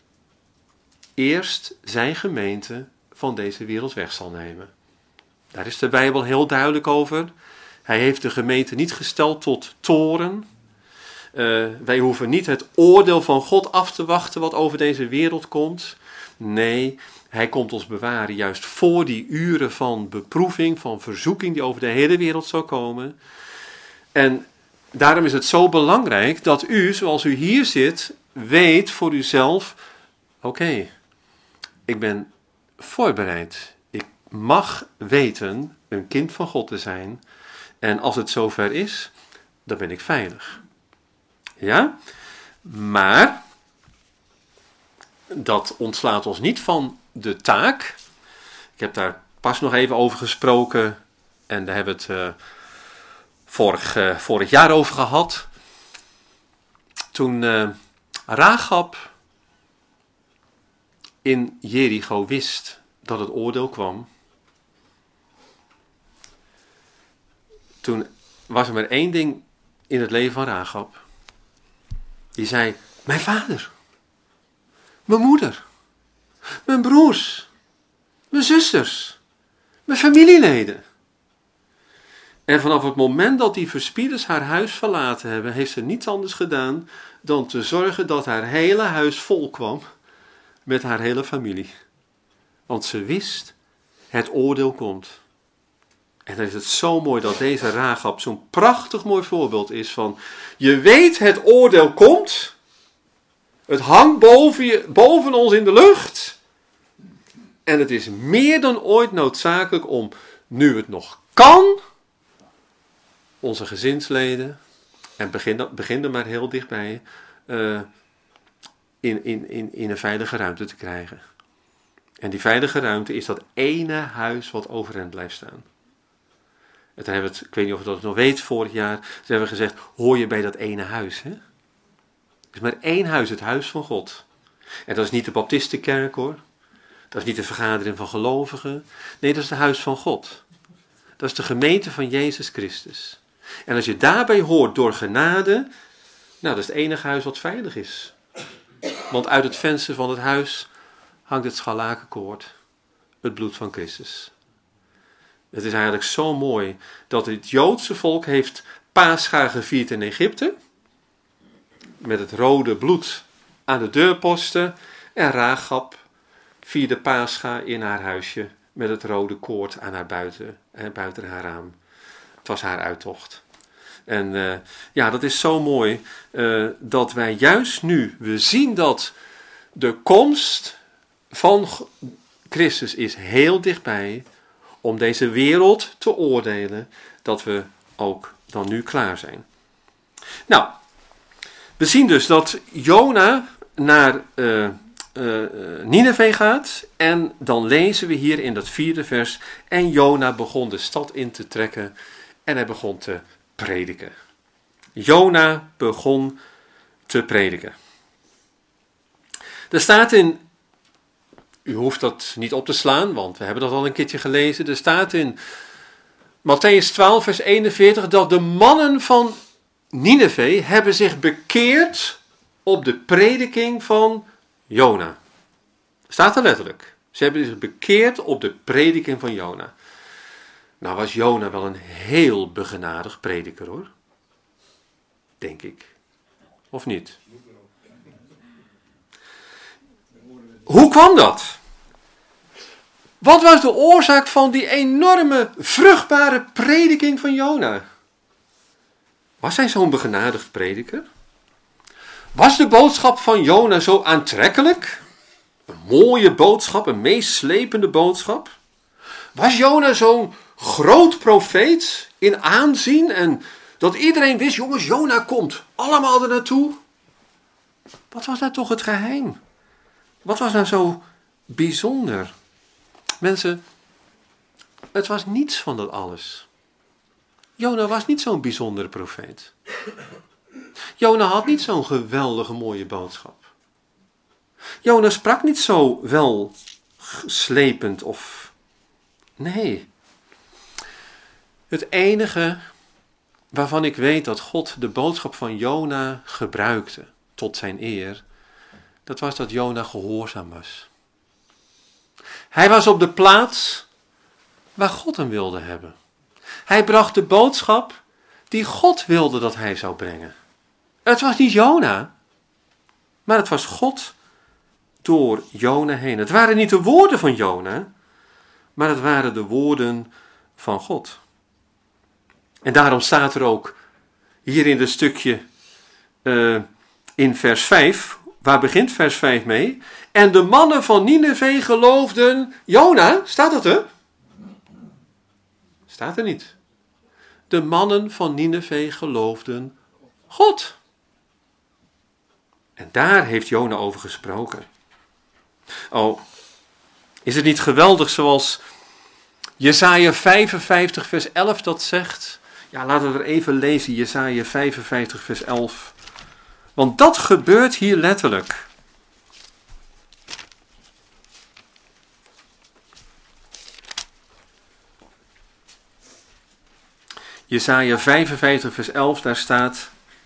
eerst zijn gemeente van deze wereld weg zal nemen. Daar is de Bijbel heel duidelijk over. Hij heeft de gemeente niet gesteld tot toren. Uh, wij hoeven niet het oordeel van God af te wachten wat over deze wereld komt. Nee, hij komt ons bewaren juist voor die uren van beproeving, van verzoeking die over de hele wereld zal komen. En daarom is het zo belangrijk dat u, zoals u hier zit, weet voor uzelf, oké, okay, ik ben voorbereid. Ik mag weten een kind van God te zijn. En als het zover is, dan ben ik veilig. Ja, maar dat ontslaat ons niet van de taak. Ik heb daar pas nog even over gesproken en daar hebben we het uh, vorig, uh, vorig jaar over gehad. Toen toen uh, Rahab in Jericho wist dat het oordeel kwam, toen was er maar één ding in het leven van Rahab. Die zei, mijn vader, mijn moeder, mijn broers, mijn zusters, mijn familieleden. En vanaf het moment dat die verspieders haar huis verlaten hebben, heeft ze niets anders gedaan dan te zorgen dat haar hele huis vol kwam met haar hele familie. Want ze wist, het oordeel komt. En dan is het zo mooi dat deze Rahab zo'n prachtig mooi voorbeeld is van, je weet het oordeel komt, het hangt boven, je, boven ons in de lucht. En het is meer dan ooit noodzakelijk om, nu het nog kan, onze gezinsleden, en begin, begin er maar heel dichtbij, uh, in, in, in, in een veilige ruimte te krijgen. En die veilige ruimte is dat ene huis wat overeind blijft staan. En toen hebben we het, ik weet niet of je dat nog weet, vorig jaar, toen hebben we gezegd, hoor je bij dat ene huis, hè? Er is maar één huis, het huis van God. En dat is niet de Baptistenkerk, hoor. Dat is niet de vergadering van gelovigen. Nee, dat is het huis van God. Dat is de gemeente van Jezus Christus. En als je daarbij hoort door genade, nou, dat is het enige huis wat veilig is. Want uit het venster van het huis hangt het scharlakenkoord, het bloed van Christus. Het is eigenlijk zo mooi dat het Joodse volk heeft Pascha gevierd in Egypte, met het rode bloed aan de deurposten, en Rahab vierde Pascha in haar huisje met het rode koord aan haar buiten, eh, buiten haar raam. Het was haar uittocht. En uh, ja, dat is zo mooi uh, dat wij juist nu, we zien dat de komst van Christus is heel dichtbij om deze wereld te oordelen, dat we ook dan nu klaar zijn. Nou, we zien dus dat Jona naar uh, uh, Nineve gaat en dan lezen we hier in dat vierde vers, en Jona begon de stad in te trekken en hij begon te prediken. Jona begon te prediken. Er staat in, u hoeft dat niet op te slaan, want we hebben dat al een keertje gelezen. Er staat in Mattheüs twaalf vers eenenveertig dat de mannen van Nineve hebben zich bekeerd op de prediking van Jona. Staat er letterlijk. Ze hebben zich bekeerd op de prediking van Jona. Nou was Jona wel een heel begenadigd prediker, hoor. Denk ik. Of niet? Hoe kwam dat? Wat was de oorzaak van die enorme, vruchtbare prediking van Jona? Was hij zo'n begenadigd prediker? Was de boodschap van Jona zo aantrekkelijk? Een mooie boodschap, een meeslepende boodschap? Was Jona zo'n groot profeet in aanzien en dat iedereen wist, jongens, Jona komt, allemaal er naartoe? Wat was nou toch het geheim? Wat was nou zo bijzonder? Mensen, het was niets van dat alles. Jona was niet zo'n bijzondere profeet. Jona had niet zo'n geweldige mooie boodschap. Jona sprak niet zo wel slepend of... Nee. Het enige waarvan ik weet dat God de boodschap van Jona gebruikte tot zijn eer, dat was dat Jona gehoorzaam was. Hij was op de plaats waar God hem wilde hebben. Hij bracht de boodschap die God wilde dat hij zou brengen. Het was niet Jona, maar het was God door Jona heen. Het waren niet de woorden van Jona, maar het waren de woorden van God. En daarom staat er ook hier in het stukje uh, in vers vijf, waar begint vers vijf mee? En de mannen van Nineve geloofden Jona, staat dat er? Staat er niet. De mannen van Nineve geloofden God. En daar heeft Jona over gesproken. Oh, is het niet geweldig zoals Jesaja vijfenvijftig vers elf dat zegt? Ja, laten we er even lezen, Jesaja vijfenvijftig vers elf. Want dat gebeurt hier letterlijk. Jesaja vijfenvijftig vers elf, daar staat: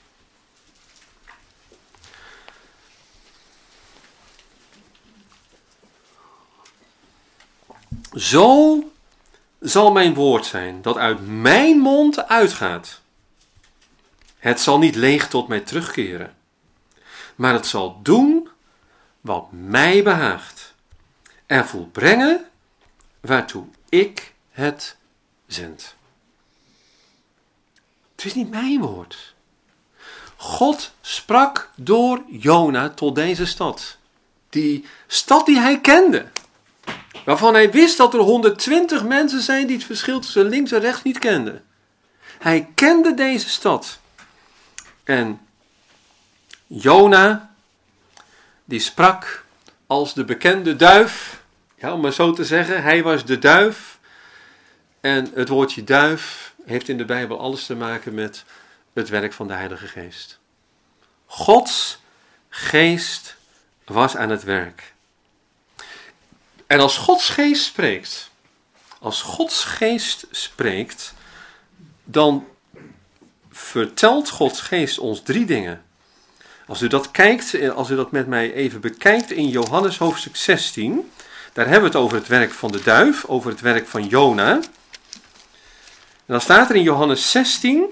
Zo zal mijn woord zijn dat uit mijn mond uitgaat. Het zal niet leeg tot mij terugkeren, maar het zal doen wat mij behaagt en volbrengen waartoe ik het zend. Het is niet mijn woord. God sprak door Jona tot deze stad. Die stad die hij kende. Waarvan hij wist dat er honderdtwintig mensen zijn die het verschil tussen links en rechts niet kenden. Hij kende deze stad. En Jona, die sprak als de bekende duif. Ja, om maar zo te zeggen, hij was de duif. En het woordje duif heeft in de Bijbel alles te maken met het werk van de Heilige Geest. Gods geest was aan het werk. En als Gods geest spreekt, als Gods geest spreekt, dan vertelt Gods geest ons drie dingen. Als u dat kijkt, als u dat met mij even bekijkt in Johannes hoofdstuk zestien, daar hebben we het over het werk van de duif, over het werk van Jona. En dan staat er in Johannes zestien,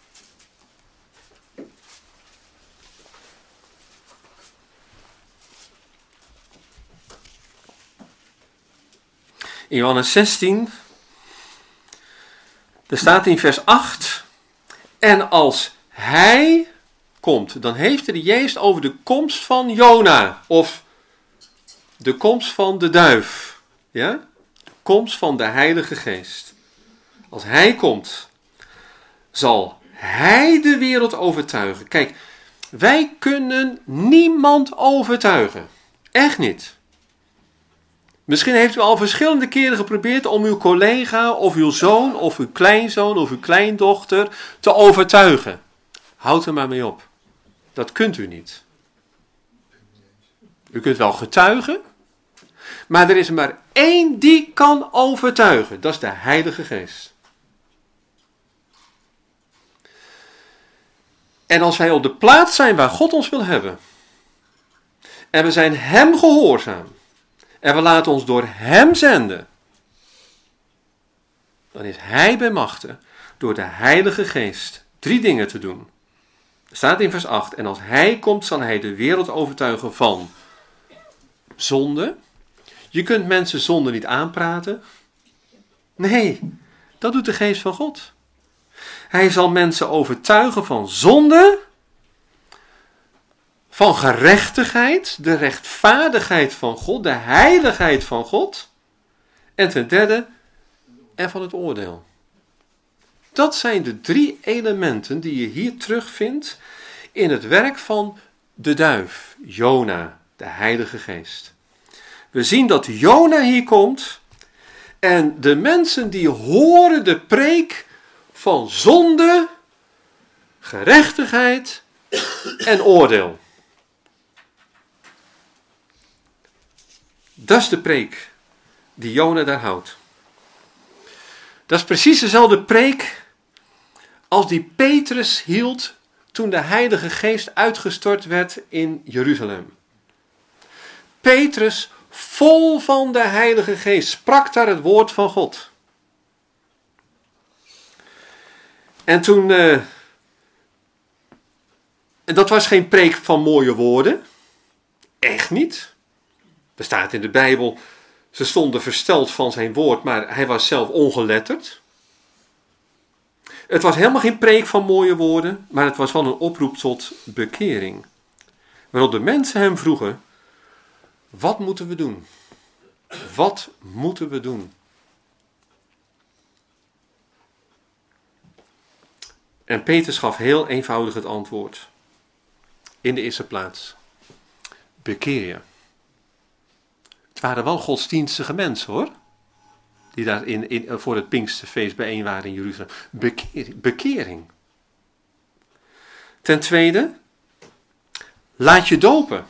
in Johannes zestien, er staat in vers acht, en als hij komt, dan heeft hij de Jezus over de komst van Jona, of de komst van de duif, ja, de komst van de Heilige Geest. Als hij komt, zal hij de wereld overtuigen. Kijk, wij kunnen niemand overtuigen. Echt niet. Misschien heeft u al verschillende keren geprobeerd om uw collega of uw zoon of uw kleinzoon of uw kleindochter te overtuigen. Houd er maar mee op. Dat kunt u niet. U kunt wel getuigen, maar er is er maar één die kan overtuigen. Dat is de Heilige Geest. En als wij op de plaats zijn waar God ons wil hebben, en we zijn hem gehoorzaam, en we laten ons door hem zenden, dan is hij bij machte door de Heilige Geest drie dingen te doen. Er staat in vers acht, en als hij komt zal hij de wereld overtuigen van zonde. Je kunt mensen zonde niet aanpraten. Nee, dat doet de Geest van God. Hij zal mensen overtuigen van zonde, van gerechtigheid, de rechtvaardigheid van God, de heiligheid van God. En ten derde, en van het oordeel. Dat zijn de drie elementen die je hier terugvindt in het werk van de duif, Jona, de Heilige Geest. We zien dat Jona hier komt en de mensen die horen de preek van zonde, gerechtigheid en oordeel. Dat is de preek die Jona daar houdt. Dat is precies dezelfde preek als die Petrus hield toen de Heilige Geest uitgestort werd in Jeruzalem. Petrus, vol van de Heilige Geest, sprak daar het woord van God. En toen, uh, en dat was geen preek van mooie woorden. Echt niet. Er staat in de Bijbel, ze stonden versteld van zijn woord, maar hij was zelf ongeletterd. Het was helemaal geen preek van mooie woorden, maar het was wel een oproep tot bekering. Waarop de mensen hem vroegen, wat moeten we doen? Wat moeten we doen? En Petrus gaf heel eenvoudig het antwoord. In de eerste plaats, bekeer je. Het waren wel godsdienstige mensen hoor. Die daar in, in, voor het Pinksterfeest bijeen waren in Jeruzalem. Bekering. bekering. Ten tweede, laat je dopen.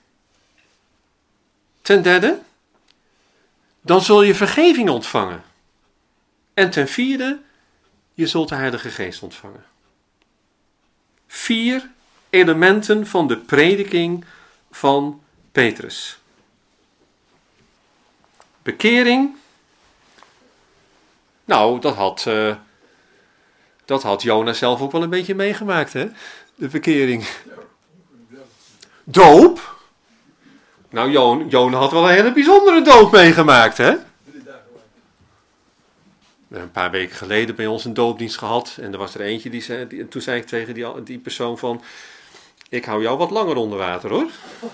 Ten derde, dan zul je vergeving ontvangen. En ten vierde, je zult de Heilige Geest ontvangen. Vier elementen van de prediking van Petrus. Bekering. Nou, dat had, uh, dat had Jona zelf ook wel een beetje meegemaakt, hè? De bekering. Doop. Nou, Jo- Jona had wel een hele bijzondere doop meegemaakt, hè? We hebben een paar weken geleden bij ons een doopdienst gehad. En er was er eentje, die zei, die, toen zei ik tegen die, die persoon van... Ik hou jou wat langer onder water, hoor.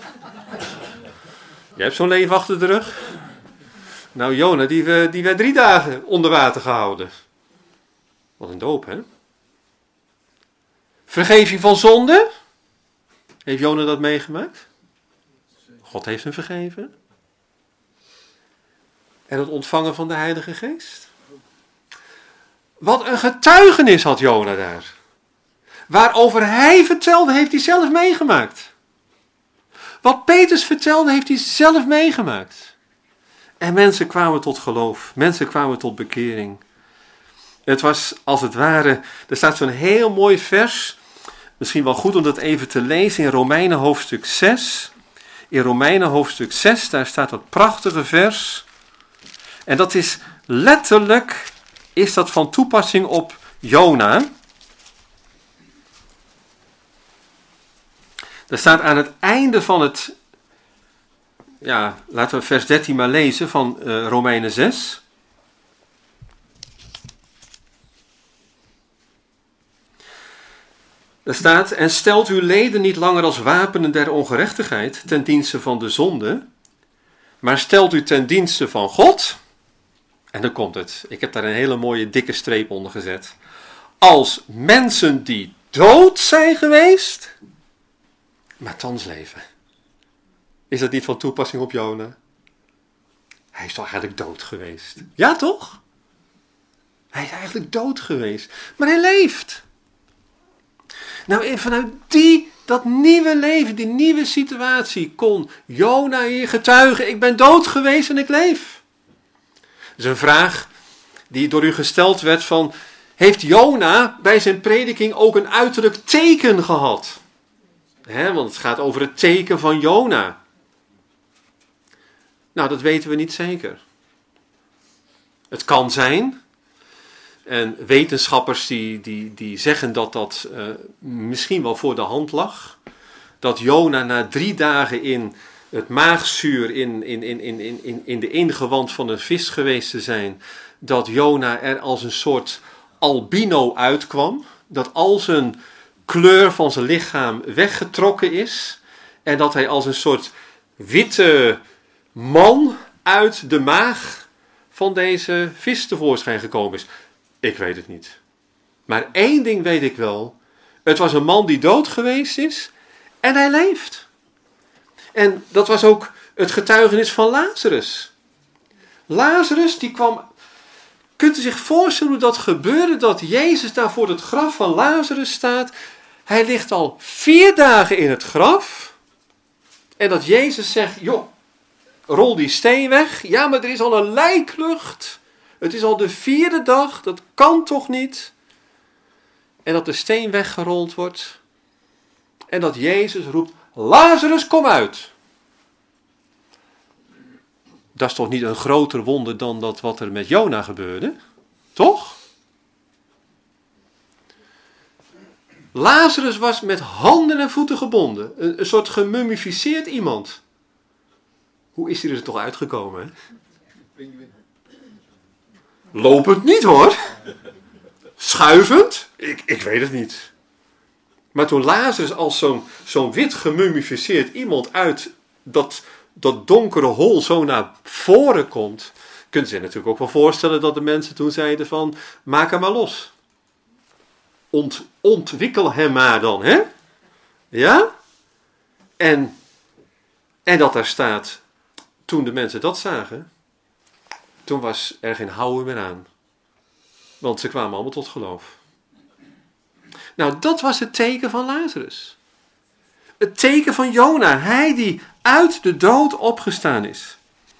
Jij hebt zo'n leven achter de rug. Nou, Jona, die, die werd drie dagen onder water gehouden. Wat een doop, hè? Vergeving van zonde. Heeft Jona dat meegemaakt? God heeft hem vergeven. En het ontvangen van de Heilige Geest. Wat een getuigenis had Jona daar. Waarover hij vertelde, heeft hij zelf meegemaakt. Wat Petrus vertelde, heeft hij zelf meegemaakt. En mensen kwamen tot geloof. Mensen kwamen tot bekering. Het was als het ware, er staat zo'n heel mooi vers. Misschien wel goed om dat even te lezen in Romeinen hoofdstuk zes. In Romeinen hoofdstuk zes, daar staat dat prachtige vers. En dat is letterlijk, is dat van toepassing op Jona. Er staat aan het einde van het, ja, laten we vers dertien maar lezen van uh, Romeinen zes. Er staat, en stelt uw leden niet langer als wapenen der ongerechtigheid ten dienste van de zonde, maar stelt u ten dienste van God. En dan komt het, ik heb daar een hele mooie dikke streep onder gezet. Als mensen die dood zijn geweest, maar thans leven. Is dat niet van toepassing op Jona? Hij is toch eigenlijk dood geweest? Ja, toch? Hij is eigenlijk dood geweest, maar hij leeft. Nou, en vanuit die, dat nieuwe leven, die nieuwe situatie, kon Jona hier getuigen. Ik ben dood geweest en ik leef. Dat is een vraag die door u gesteld werd van, heeft Jona bij zijn prediking ook een uiterlijk teken gehad? He, want het gaat over het teken van Jona. Nou, dat weten we niet zeker. Het kan zijn. En wetenschappers die, die, die zeggen dat dat uh, misschien wel voor de hand lag. Dat Jona na drie dagen in het maagzuur, in, in, in, in, in, in de ingewand van een vis geweest te zijn, dat Jona er als een soort albino uitkwam. Dat al zijn kleur van zijn lichaam weggetrokken is. En dat hij als een soort witte man uit de maag van deze vis tevoorschijn gekomen is. Ik weet het niet. Maar één ding weet ik wel. Het was een man die dood geweest is en hij leeft. En dat was ook het getuigenis van Lazarus. Lazarus die kwam. Kunt u zich voorstellen hoe dat gebeurde, dat Jezus daar voor het graf van Lazarus staat. Hij ligt al vier dagen in het graf. En dat Jezus zegt, joh, rol die steen weg. Ja, maar er is al een lijklucht. Het is al de vierde dag, dat kan toch niet? En dat de steen weggerold wordt. En dat Jezus roept, Lazarus, kom uit. Dat is toch niet een groter wonder dan dat wat er met Jona gebeurde? Toch? Lazarus was met handen en voeten gebonden. Een, een soort gemummificeerd iemand. Hoe is hij er toch uitgekomen? Hè? Lopend niet hoor. Schuivend? Ik, ik weet het niet. Maar toen Lazarus als zo'n, zo'n wit gemummificeerd iemand uit dat, dat donkere hol zo naar voren komt, kunt u zich natuurlijk ook wel voorstellen dat de mensen toen zeiden van, maak hem maar los. Ont, ontwikkel hem maar dan, hè? Ja? En, en dat daar staat, toen de mensen dat zagen, toen was er geen houden meer aan. Want ze kwamen allemaal tot geloof. Nou, dat was het teken van Lazarus. het teken van Jona. Hij die uit de dood opgestaan is.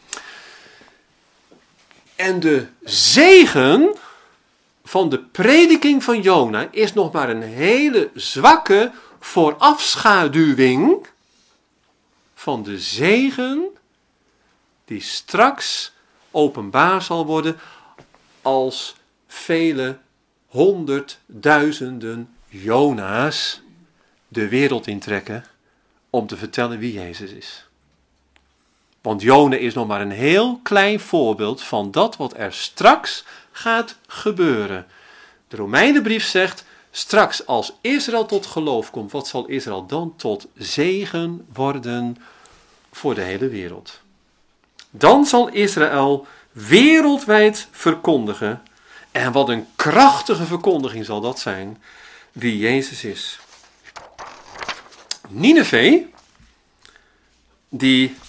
En de zegen van de prediking van Jona is nog maar een hele zwakke voorafschaduwing van de zegen die straks openbaar zal worden als vele honderdduizenden Jona's de wereld intrekken om te vertellen wie Jezus is. Want Jona is nog maar een heel klein voorbeeld van dat wat er straks gaat gebeuren. De Romeinenbrief zegt, straks als Israël tot geloof komt, wat zal Israël dan tot zegen worden voor de hele wereld? Dan zal Israël wereldwijd verkondigen, en wat een krachtige verkondiging zal dat zijn, wie Jezus is. Nineve, die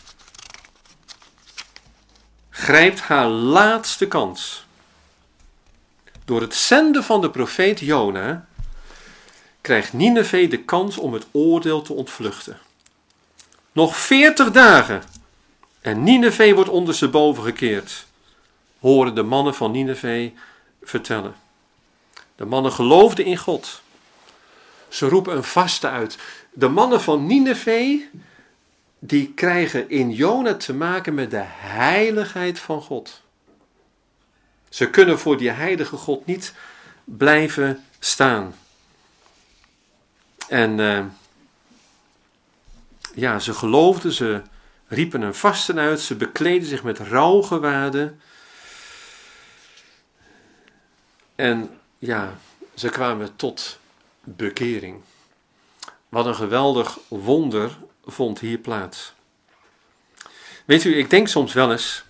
grijpt haar laatste kans. Door het zenden van de profeet Jona krijgt Nineve de kans om het oordeel te ontvluchten. Nog veertig dagen en Nineve wordt ondersteboven gekeerd, horen de mannen van Nineve vertellen. De mannen geloofden in God. Ze roepen een vaste uit. De mannen van Nineve, die krijgen in Jona te maken met de heiligheid van God. Ze kunnen voor die heilige God niet blijven staan. En uh, ja, ze geloofden, ze riepen een vasten uit, ze bekleden zich met rouwgewaden. En ja, ze kwamen tot bekering. Wat een geweldig wonder vond hier plaats. Weet u, ik denk soms wel eens,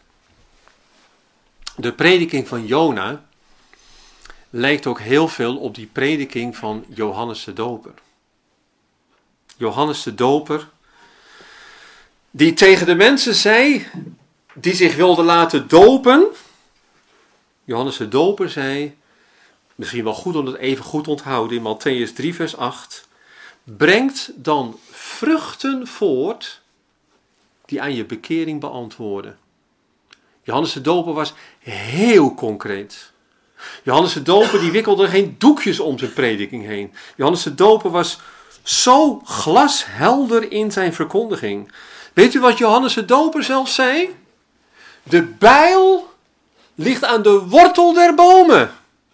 de prediking van Jona lijkt ook heel veel op die prediking van Johannes de Doper. Johannes de Doper, die tegen de mensen zei, die zich wilden laten dopen. Johannes de Doper zei, misschien wel goed om het even goed te onthouden, in Mattheüs drie vers acht. Brengt dan vruchten voort die aan je bekering beantwoorden. Johannes de Doper was heel concreet. Johannes de Doper die wikkelde geen doekjes om zijn prediking heen. Johannes de Doper was zo glashelder in zijn verkondiging. Weet u wat Johannes de Doper zelf zei? De bijl ligt aan de wortel der bomen.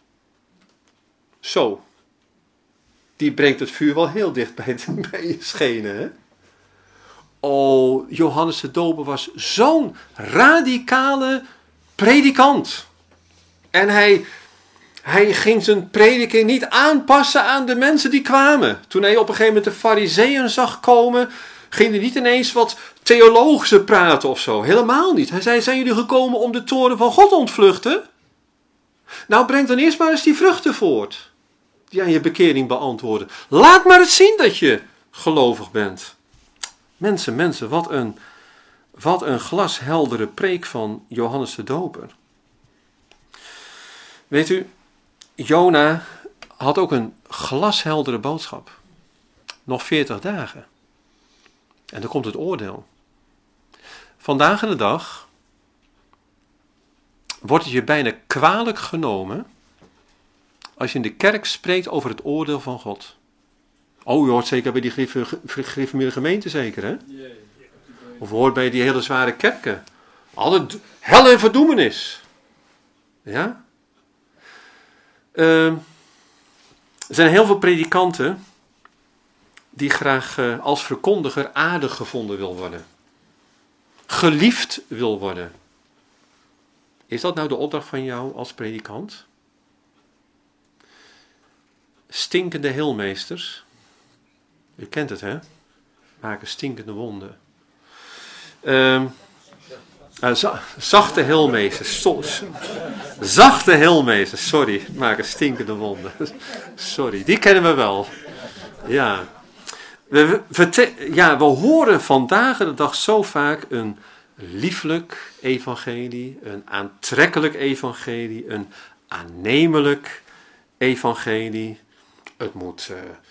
Zo. Die brengt het vuur wel heel dicht bij, bij je schenen, hè? Oh, Johannes de Doper was zo'n radicale predikant. En hij, hij ging zijn prediking niet aanpassen aan de mensen die kwamen. Toen hij op een gegeven moment de Farizeeën zag komen, ging hij niet ineens wat theologische praten of zo. Helemaal niet. Hij zei, zijn jullie gekomen om de toren van God te ontvluchten? Nou, breng dan eerst maar eens die vruchten voort die aan je bekering beantwoorden. Laat maar eens zien dat je gelovig bent. Mensen, mensen, wat een, wat een glasheldere preek van Johannes de Doper. Weet u, Jona had ook een glasheldere boodschap. Nog veertig dagen. En dan komt het oordeel. Vandaag aan de dag wordt het je bijna kwalijk genomen als je in de kerk spreekt over het oordeel van God. Oh, je hoort zeker bij die gereformeerde gemeente zeker, hè? Of je hoort bij die hele zware kerken. Altijd hel en verdoemenis. Ja? Uh, er zijn heel veel predikanten die graag uh, als verkondiger aardig gevonden wil worden. Geliefd wil worden. Is dat nou de opdracht van jou als predikant? Stinkende heelmeesters. U kent het, hè? Maken stinkende wonden. Uh, uh, za- zachte heelmeesters. So- zachte heelmeesters, sorry. Maken stinkende wonden. Sorry, die kennen we wel. Ja. We, we, te- ja, we horen vandaag de dag zo vaak een lieflijk evangelie, een aantrekkelijk evangelie, een aannemelijk evangelie. Het moet, uh,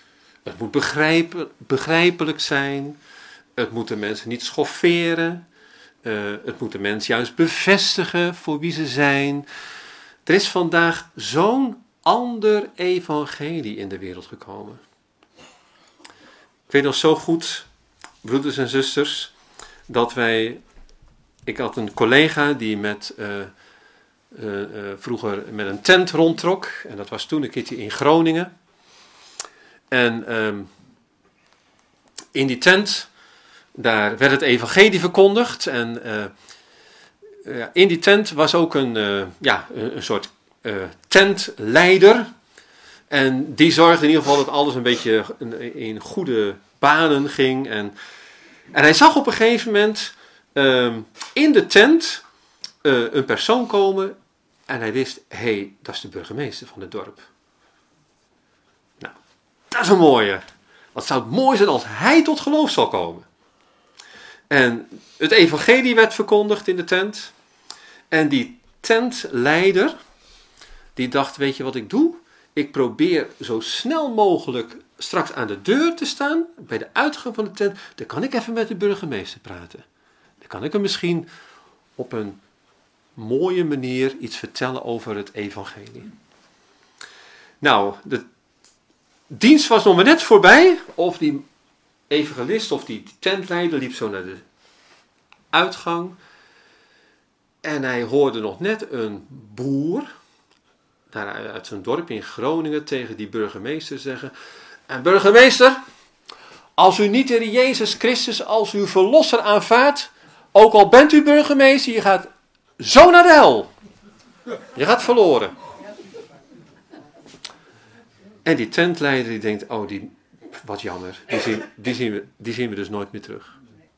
Het moet begrijpen, begrijpelijk zijn. Het moet de mensen niet schofferen. Uh, het moet de mensen juist bevestigen voor wie ze zijn. Er is vandaag zo'n ander evangelie in de wereld gekomen. Ik weet nog zo goed, broeders en zusters, dat wij... Ik had een collega die met, uh, uh, uh, vroeger met een tent rondtrok. En dat was toen een keertje in Groningen. En um, in die tent, daar werd het evangelie verkondigd. En uh, uh, in die tent was ook een, uh, ja, een, een soort uh, tentleider. En die zorgde in ieder geval dat alles een beetje in, in goede banen ging. En, en hij zag op een gegeven moment uh, in de tent uh, een persoon komen. En hij wist, hé, hey, dat is de burgemeester van het dorp. Nou, dat is een mooie. Wat zou het mooi zijn als hij tot geloof zal komen. En het evangelie werd verkondigd in de tent. En die tentleider, die dacht, weet je wat ik doe? Ik probeer zo snel mogelijk straks aan de deur te staan, bij de uitgang van de tent. Dan kan ik even met de burgemeester praten. Dan kan ik hem misschien op een mooie manier iets vertellen over het evangelie. Nou, de dienst was nog maar net voorbij. Of die evangelist of die tentleider liep zo naar de uitgang. En hij hoorde nog net een boer daar uit zijn dorp in Groningen tegen die burgemeester zeggen: en burgemeester, als u niet de Heer Jezus Christus als uw verlosser aanvaardt, ook al bent u burgemeester, je gaat zo naar de hel. Je gaat verloren. En die tentleider die denkt, oh, die, wat jammer, die zien, die, zien we, die zien we dus nooit meer terug.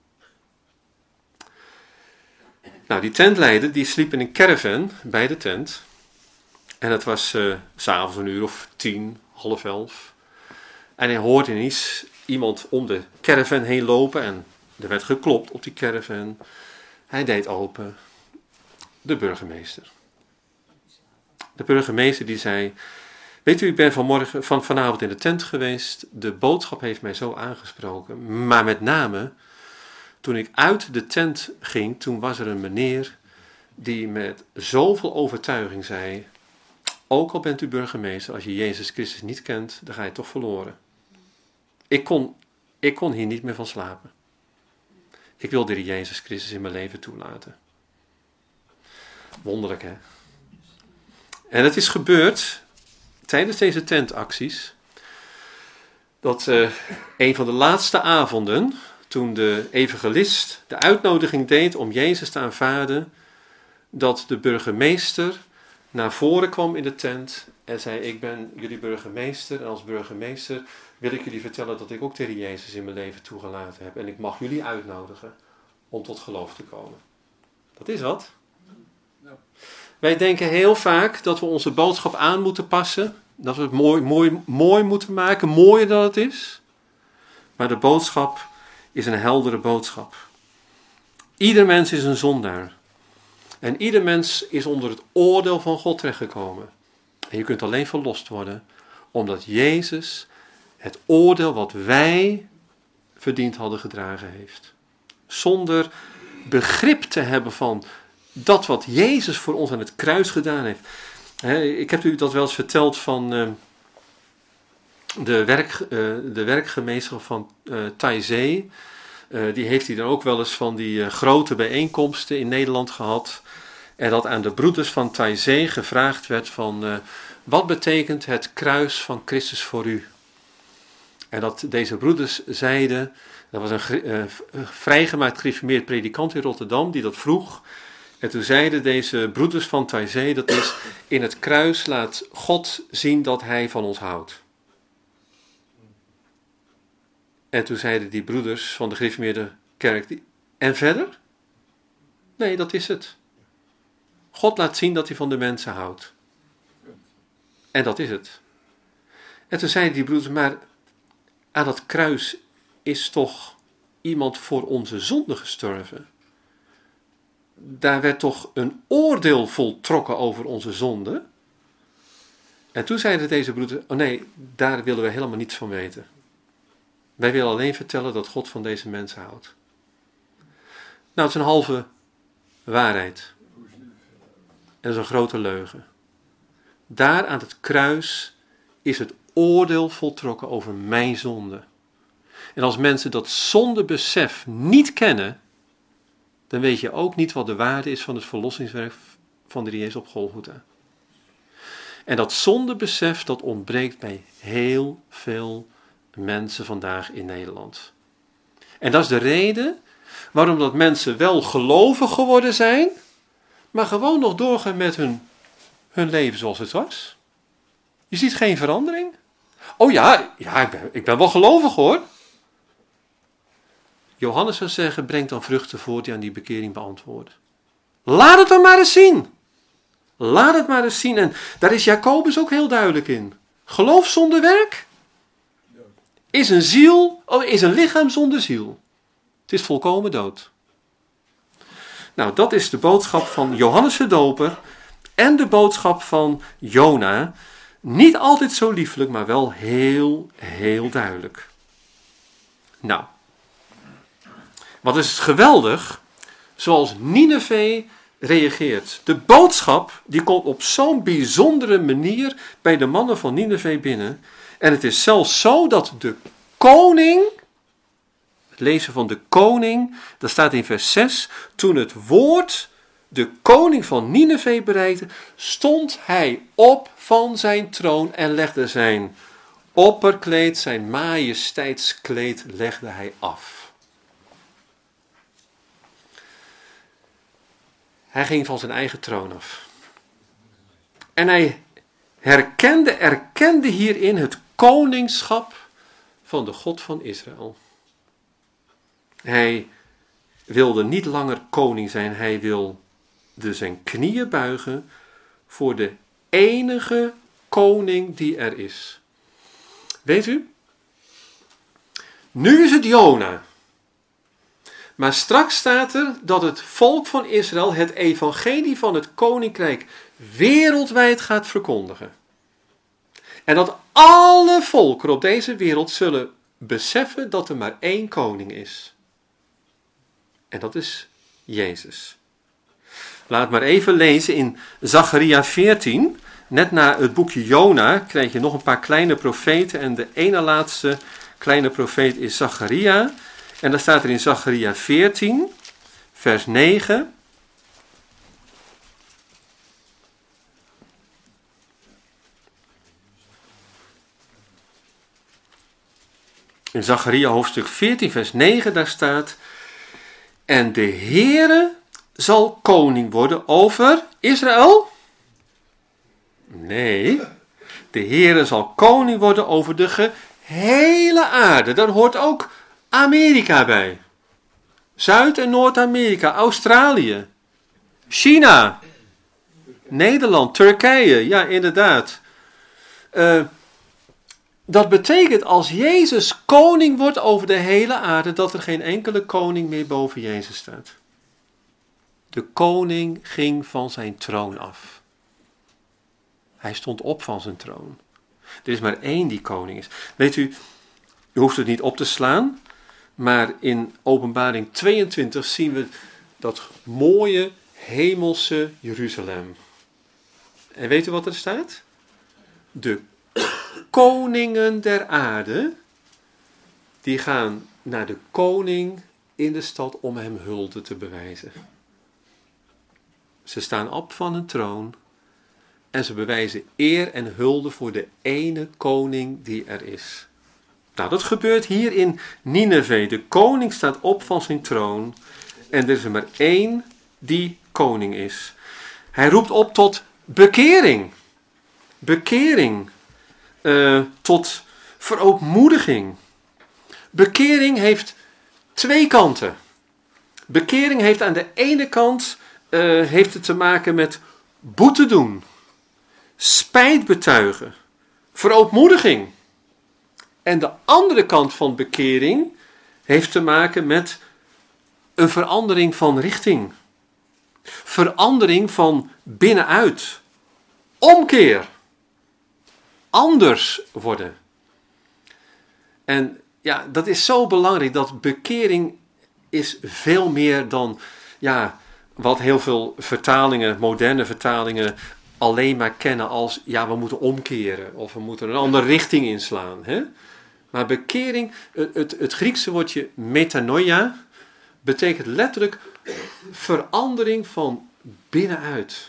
Nou, die tentleider die sliep in een caravan bij de tent. En het was uh, 's avonds een uur of tien, half elf. En hij hoorde ineens iemand om de caravan heen lopen. En er werd geklopt op die caravan. Hij deed open. De burgemeester. De burgemeester die zei: weet u, ik ben vanmorgen, van, vanavond in de tent geweest. De boodschap heeft mij zo aangesproken. Maar met name, toen ik uit de tent ging, toen was er een meneer die met zoveel overtuiging zei: ook al bent u burgemeester, als je Jezus Christus niet kent, dan ga je toch verloren. Ik kon, ik kon hier niet meer van slapen. Ik wilde de Jezus Christus in mijn leven toelaten. Wonderlijk, hè? En het is gebeurd tijdens deze tentacties, dat uh, een van de laatste avonden, toen de evangelist de uitnodiging deed om Jezus te aanvaarden, dat de burgemeester naar voren kwam in de tent en zei: ik ben jullie burgemeester en als burgemeester wil ik jullie vertellen dat ik ook de Heer Jezus in mijn leven toegelaten heb en ik mag jullie uitnodigen om tot geloof te komen. Dat is wat. Ja. Wij denken heel vaak dat we onze boodschap aan moeten passen, dat we het mooi, mooi, mooi moeten maken, mooier dan het is. Maar de boodschap is een heldere boodschap. Ieder mens is een zondaar. En ieder mens is onder het oordeel van God terechtgekomen. En je kunt alleen verlost worden omdat Jezus het oordeel wat wij verdiend hadden gedragen heeft. Zonder begrip te hebben van dat wat Jezus voor ons aan het kruis gedaan heeft. He, ik heb u dat wel eens verteld van uh, de, werk, uh, de werkgemeenschap van uh, Taizé. Uh, die heeft hij dan ook wel eens van die uh, grote bijeenkomsten in Nederland gehad. En dat aan de broeders van Taizé gevraagd werd van: uh, wat betekent het kruis van Christus voor u? En dat deze broeders zeiden, dat was een, uh, een vrijgemaakt gereformeerd predikant in Rotterdam die dat vroeg. En toen zeiden deze broeders van Taizé, dat is: in het kruis laat God zien dat hij van ons houdt. En toen zeiden die broeders van de gereformeerde kerk: en verder? Nee, dat is het. God laat zien dat hij van de mensen houdt. En dat is het. En toen zeiden die broeders: maar aan dat kruis is toch iemand voor onze zonde gestorven? Daar werd toch een oordeel voltrokken over onze zonde? En toen zeiden deze broeders: oh nee, daar willen we helemaal niets van weten. Wij willen alleen vertellen dat God van deze mensen houdt. Nou, het is een halve waarheid. En dat is een grote leugen. Daar aan het kruis is het oordeel voltrokken over mijn zonde. En als mensen dat zondebesef niet kennen, dan weet je ook niet wat de waarde is van het verlossingswerk van de Heer Jezus op Golgotha. En dat zondebesef, dat ontbreekt bij heel veel mensen vandaag in Nederland. En dat is de reden waarom dat mensen wel gelovig geworden zijn, maar gewoon nog doorgaan met hun, hun leven zoals het was. Je ziet geen verandering. Oh ja, ja ik, ben, ik ben wel gelovig hoor. Johannes zou zeggen, breng dan vruchten voort die aan die bekering beantwoorden. Laat het dan maar eens zien. Laat het maar eens zien. En daar is Jacobus ook heel duidelijk in. Geloof zonder werk is een ziel, is een lichaam zonder ziel. Het is volkomen dood. Nou, dat is de boodschap van Johannes de Doper en de boodschap van Jona. Niet altijd zo liefelijk, maar wel heel, heel duidelijk. Nou, wat is het geweldig, zoals Nineve reageert. De boodschap die komt op zo'n bijzondere manier bij de mannen van Nineve binnen. En het is zelfs zo dat de koning, het lezen van de koning, dat staat in vers zes, toen het woord de koning van Nineve bereikte, stond hij op van zijn troon en legde zijn opperkleed, zijn majesteitskleed, legde hij af. Hij ging van zijn eigen troon af. En hij herkende, erkende hierin het koningschap van de God van Israël. Hij wilde niet langer koning zijn. Hij wilde zijn knieën buigen voor de enige koning die er is. Weet u? Nu is het Jona. Maar straks staat er dat het volk van Israël het evangelie van het koninkrijk wereldwijd gaat verkondigen. En dat alle volkeren op deze wereld zullen beseffen dat er maar één koning is. En dat is Jezus. Laat maar even lezen in Zacharia veertien. Net na het boekje Jona krijg je nog een paar kleine profeten. En de ene laatste kleine profeet is Zacharia. En dan staat er in Zacharia veertien, vers negen. In Zacharia hoofdstuk veertien, vers negen, daar staat: en de Heere zal koning worden over Israël? Nee, de Heere zal koning worden over de gehele aarde. Daar hoort ook Amerika bij. Zuid- en Noord-Amerika, Australië, China, Nederland, Turkije, ja inderdaad. Uh, dat betekent als Jezus koning wordt over de hele aarde, dat er geen enkele koning meer boven Jezus staat. De koning ging van zijn troon af. Hij stond op van zijn troon. Er is maar één die koning is. Weet u, u hoeft het niet op te slaan, maar in Openbaring tweeëntwintig zien we dat mooie hemelse Jeruzalem. En weet u wat er staat? De koningen der aarde, die gaan naar de koning in de stad om hem hulde te bewijzen. Ze staan op van een troon en ze bewijzen eer en hulde voor de ene koning die er is. Nou, dat gebeurt hier in Nineve. De koning staat op van zijn troon en er is er maar één die koning is. Hij roept op tot bekering. Bekering. Uh, tot verootmoediging. Bekering heeft twee kanten. Bekering heeft aan de ene kant uh, heeft het te maken met boete doen, spijt betuigen, verootmoediging. En de andere kant van bekering heeft te maken met een verandering van richting. Verandering van binnenuit. Omkeer. Anders worden. En ja, dat is zo belangrijk. Dat bekering is veel meer dan ja, wat heel veel vertalingen, moderne vertalingen, alleen maar kennen als, ja, we moeten omkeren. Of we moeten een andere richting inslaan. Hè? Maar bekering, het, het, het Griekse woordje metanoia, betekent letterlijk verandering van binnenuit.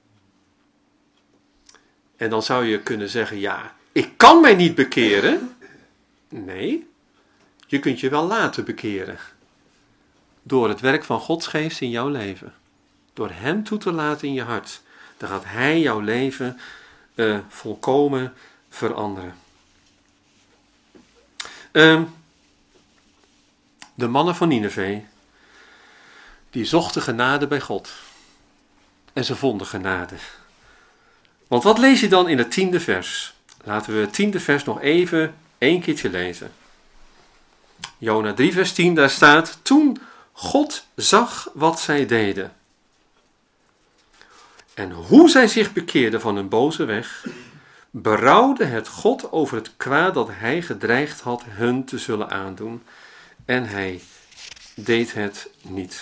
En dan zou je kunnen zeggen, ja, ik kan mij niet bekeren. Nee, je kunt je wel laten bekeren. Door het werk van Gods geest in jouw leven. Door hem toe te laten in je hart. Dan gaat hij jouw leven uh, volkomen veranderen. Uh, de mannen van Nineve, die zochten genade bij God. En ze vonden genade. Want wat lees je dan in het tiende vers? Laten we het tiende vers nog even één keertje lezen. Jona drie vers tien, daar staat: toen God zag wat zij deden en hoe zij zich bekeerden van hun boze weg, berouwde het God over het kwaad dat hij gedreigd had hun te zullen aandoen. En hij deed het niet.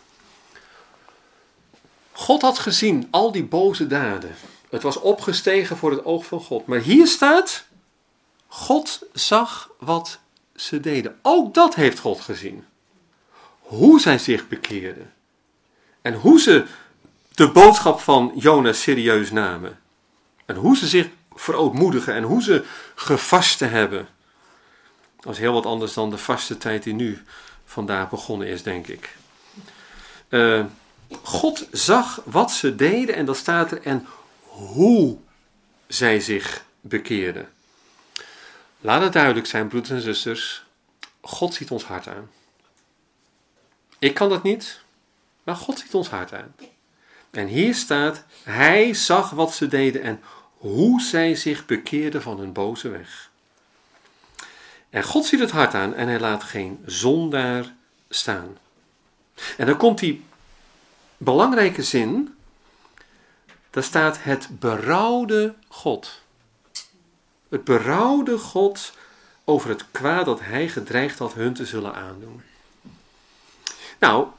God had gezien al die boze daden. Het was opgestegen voor het oog van God. Maar hier staat, God zag wat ze deden. Ook dat heeft God gezien. Hoe zij zich bekeerden. En hoe ze de boodschap van Jona serieus namen. En hoe ze zich verootmoedigen en hoe ze gevasten hebben. Dat is heel wat anders dan de vaste tijd die nu vandaag begonnen is, denk ik. Uh, God zag wat ze deden en dat staat er en hoe zij zich bekeerden. Laat het duidelijk zijn, broeders en zusters. God ziet ons hart aan. Ik kan dat niet, maar God ziet ons hart aan. En hier staat, hij zag wat ze deden en hoe zij zich bekeerden van hun boze weg. En God ziet het hart aan en hij laat geen zondaar staan. En dan komt die belangrijke zin, daar staat het berouwde God. Het berouwde God over het kwaad dat hij gedreigd had hun te zullen aandoen. Nou,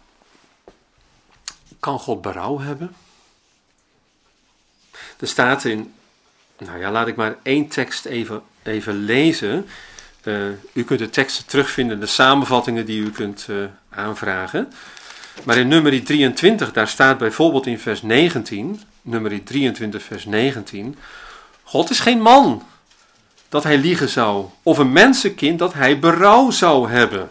kan God berouw hebben? Er staat in, nou ja, laat ik maar één tekst even, even lezen. Uh, u kunt de teksten terugvinden, de samenvattingen die u kunt uh, aanvragen. Maar in nummer drieëntwintig, daar staat bijvoorbeeld in vers negentien, nummer drieëntwintig vers negentien, God is geen man dat hij liegen zou, of een mensenkind dat hij berouw zou hebben.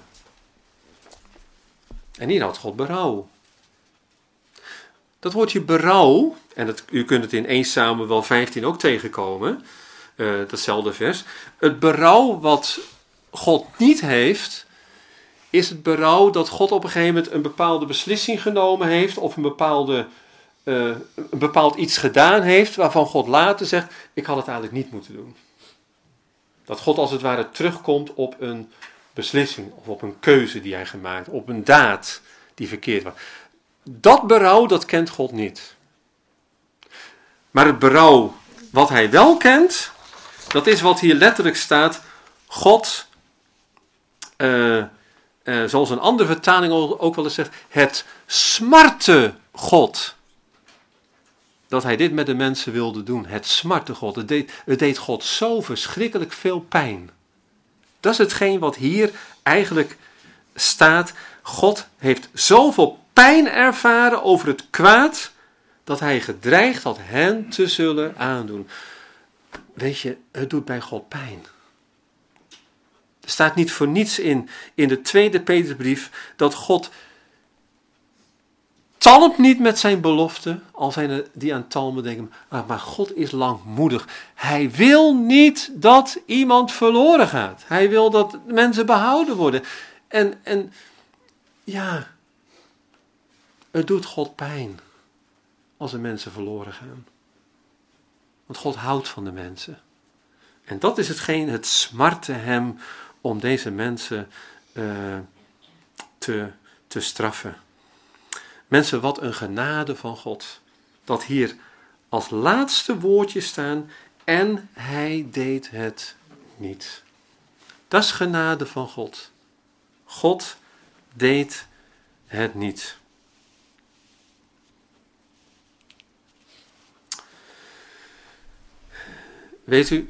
En hier had God berouw. Dat woordje berouw, en dat, u kunt het in eerste Samuel vijftien ook tegenkomen, uh, datzelfde vers. Het berouw wat God niet heeft, is het berouw dat God op een gegeven moment een bepaalde beslissing genomen heeft, of een, bepaalde, uh, een bepaald iets gedaan heeft, waarvan God later zegt, ik had het eigenlijk niet moeten doen. Dat God als het ware terugkomt op een beslissing, of op een keuze die hij gemaakt, op een daad die verkeerd was. Dat berouw, dat kent God niet. Maar het berouw wat hij wel kent, dat is wat hier letterlijk staat, God, uh, uh, zoals een andere vertaling ook wel eens zegt, het smarte God. Dat hij dit met de mensen wilde doen. Het smarte God. Het deed, het deed God zo verschrikkelijk veel pijn. Dat is hetgeen wat hier eigenlijk staat. God heeft zoveel pijn ervaren over het kwaad, dat hij gedreigd had hen te zullen aandoen. Weet je, het doet bij God pijn. Er staat niet voor niets in, in de tweede Petrusbrief, dat God talmt niet met zijn belofte, al zijn er die aan talmen denken, maar God is langmoedig. Hij wil niet dat iemand verloren gaat. Hij wil dat mensen behouden worden. En, en ja, het doet God pijn als er mensen verloren gaan. Want God houdt van de mensen. En dat is hetgeen, het smartte hem om deze mensen uh, te, te straffen. Mensen, wat een genade van God. Dat hier als laatste woordje staan, en hij deed het niet. Dat is genade van God. God deed het niet. Weet u,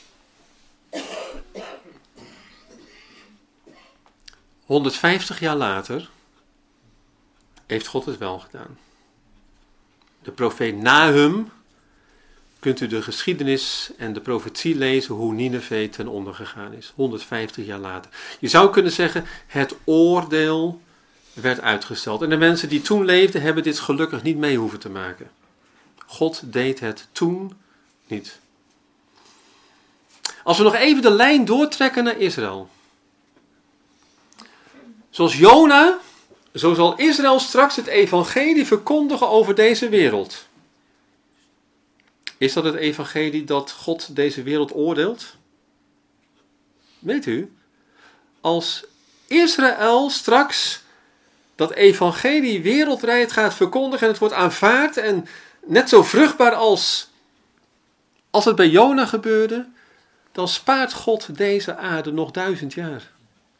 honderdvijftig jaar later heeft God het wel gedaan. De profeet Nahum, kunt u de geschiedenis en de profetie lezen hoe Nineve ten onder gegaan is. honderdvijftig jaar later. Je zou kunnen zeggen, het oordeel werd uitgesteld. En de mensen die toen leefden, hebben dit gelukkig niet mee hoeven te maken. God deed het toen niet. Als we nog even de lijn doortrekken naar Israël. Zoals Jona, zo zal Israël straks het evangelie verkondigen over deze wereld. Is dat het evangelie dat God deze wereld oordeelt? Weet u, als Israël straks dat evangelie wereldwijd gaat verkondigen en het wordt aanvaard en net zo vruchtbaar als, als het bij Jona gebeurde, dan spaart God deze aarde nog duizend jaar.